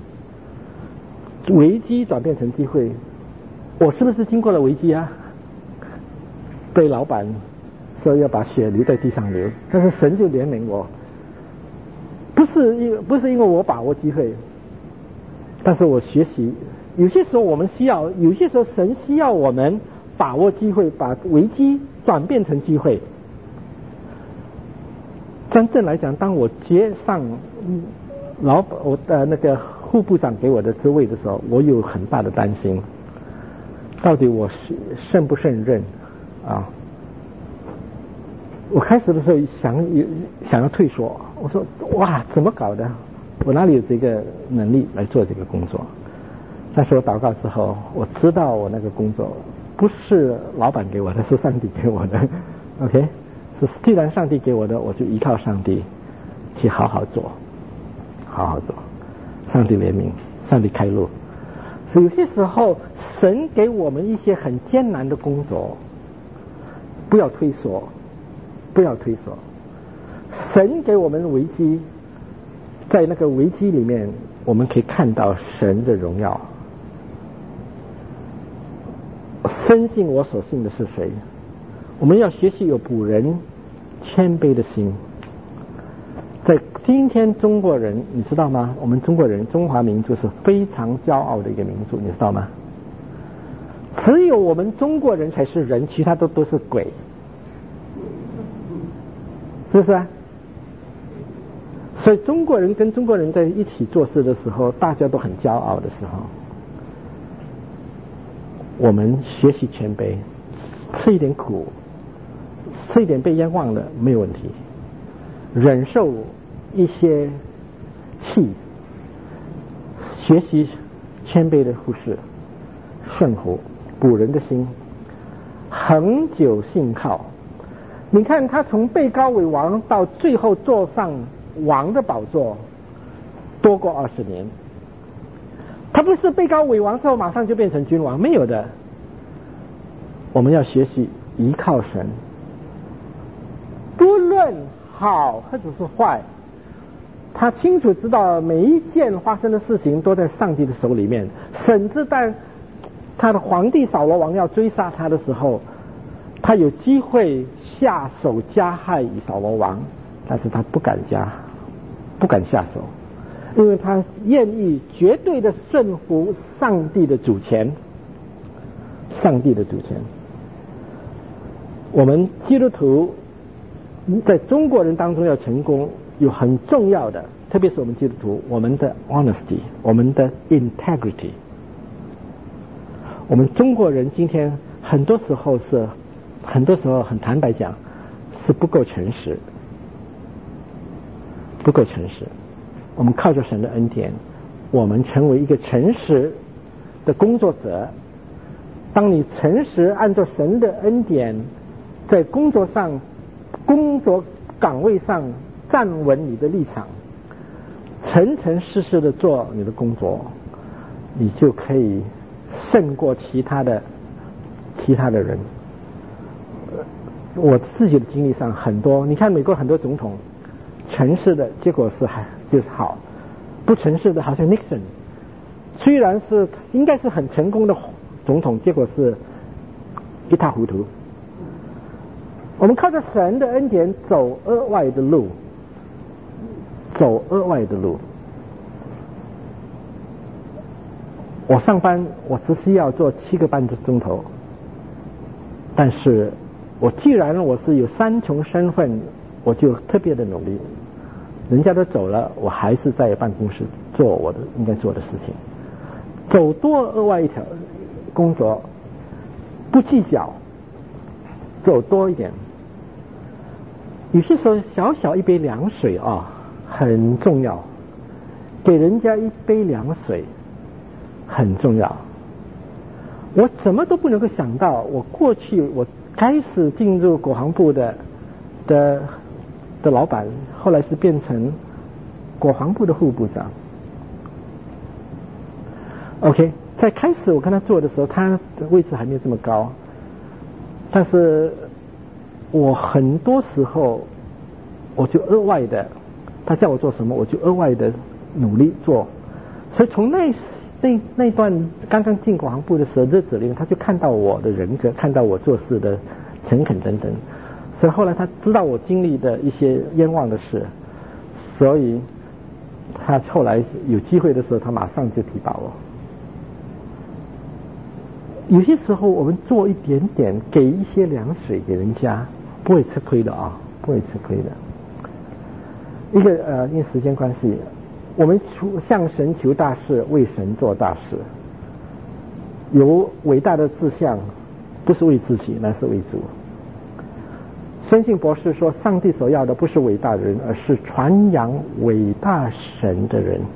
我是不是经过了危机啊？被老板说要把血流在地上流，但是神就怜悯我，不是因为我把握机会，但是我学习。有些时候我们需要，有些时候神需要我们把握机会，把危机转变成机会。真正来讲，当我接上我的那个副部长给我的职位的时候，我有很大的担心，到底我胜不胜任啊？我开始的时候想要退缩，我说哇，怎么搞的？我哪里有这个能力来做这个工作？但是我祷告之后，我知道我那个工作不是老板给我的，是上帝给我的。OK， 既然上帝给我的，我就依靠上帝去好好做。上帝怜悯，上帝开路。有些时候，神给我们一些很艰难的工作，不要退缩。神给我们危机，在那个危机里面，我们可以看到神的荣耀。深信我所信的是谁？我们要学习有仆人谦卑的心。在今天中国人，你知道吗？我们中国人，中华民族是非常骄傲的一个民族，你知道吗？只有我们中国人才是人，其他都是鬼，是不是啊？所以中国人跟中国人在一起做事的时候，大家都很骄傲的时候，我们学习谦卑，吃一点苦，吃一点被冤枉的没有问题，忍受一些气，学习谦卑的服侍，顺服补人的心，恒久信靠。你看他从被高为王到最后坐上王的宝座，多过20年。他不是被高为王之后马上就变成君王，没有的。我们要学习依靠神，不论好或者是坏，他清楚知道每一件发生的事情都在上帝的手里面，甚至当他的皇帝扫罗王要追杀他的时候，他有机会下手加害以扫罗王，但是他不敢下手，因为他愿意绝对的顺服上帝的主权。上帝的主权。我们基督徒在中国人当中要成功，有很重要的，特别是我们基督徒，我们的 honesty， 我们的 integrity。我们中国人今天很多时候很坦白讲是不够诚实。我们靠着神的恩典，我们成为一个诚实的工作者。当你诚实按照神的恩典在工作岗位上站稳你的立场，诚诚实实的做你的工作，你就可以胜过其他的人。我自己的经历上很多，你看美国很多总统诚实的结果就是好，不诚实的好像 Nixon， 虽然是应该是很成功的总统，结果是一塌糊涂。我们靠着神的恩典走额外的路。我上班我只需要做7个半钟头，但是既然我是有3重身份，我就特别的努力。人家都走了，我还是在办公室做我的应该做的事情，走多额外一条工作，不计较，走多一点。有些时候小小一杯凉水很重要，给人家一杯凉水很重要。我怎么都不能够想到，我过去我开始进入国防部的老板，后来是变成国防部的副部长。OK， 在开始我跟他做的时候，他的位置还没有这么高，但是我很多时候我就额外的，他叫我做什么我就额外的努力做。所以从那段刚刚进国防部的时候日子里面，他就看到我的人格，看到我做事的诚恳等等。所以后来他知道我经历的一些冤枉的事，所以他后来有机会的时候，他马上就提拔我。有些时候我们做一点点，给一些凉水给人家，不会吃亏的不会吃亏的。因为时间关系，我们向神求大事，为神做大事。有伟大的志向，不是为自己，那是为主。深信博士说，上帝所要的不是伟大的人，而是传扬伟大神的人。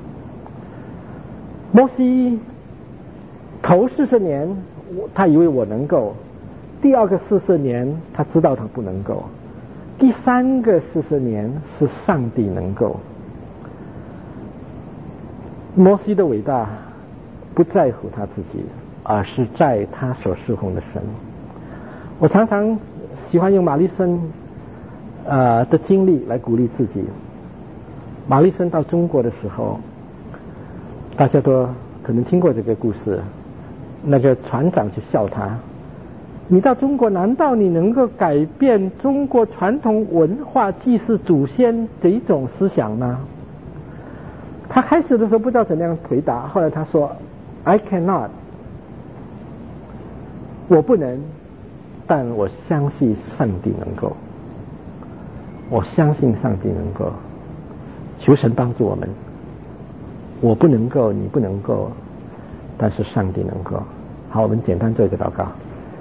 摩西头40年他以为我能够，第2个40年他知道他不能够，第3个40年是上帝能够。摩西的伟大不在乎他自己，而是在他所侍奉的神。我常常喜欢用马利森的经历来鼓励自己。马利森到中国的时候，大家都可能听过这个故事，那个船长去笑他，你到中国难道你能够改变中国传统文化祭祀祖先这一种思想吗？他开始的时候不知道怎样回答，后来他说 I cannot， 我不能，但我相信上帝能够，我相信上帝能够，求神帮助我们。我不能够，你不能够，但是上帝能够。好，我们简单做一个祷告。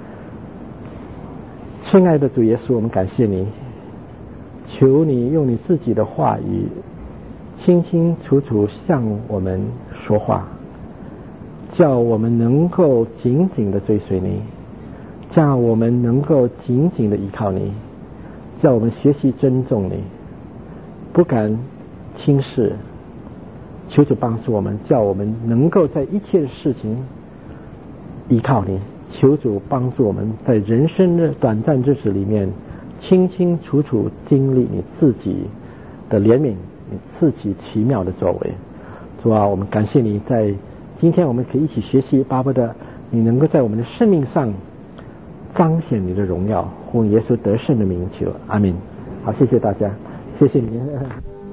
亲爱的主耶稣，我们感谢你，求你用你自己的话语清清楚楚向我们说话， 叫我们能够紧紧的追随你，叫我们能够紧紧的依靠你，叫我们学习尊重你，不敢轻视。求主帮助我们，叫我们能够在一切的事情依靠你。求主帮助我们在人生的短暂日子里面清清楚楚经历你自己的怜悯，你自己奇妙的作为。主啊，我们感谢你，在今天我们可以一起学习，巴不得你能够在我们的生命上彰显你的荣耀，奉耶稣得胜的名求，阿们。好，谢谢大家，谢谢你。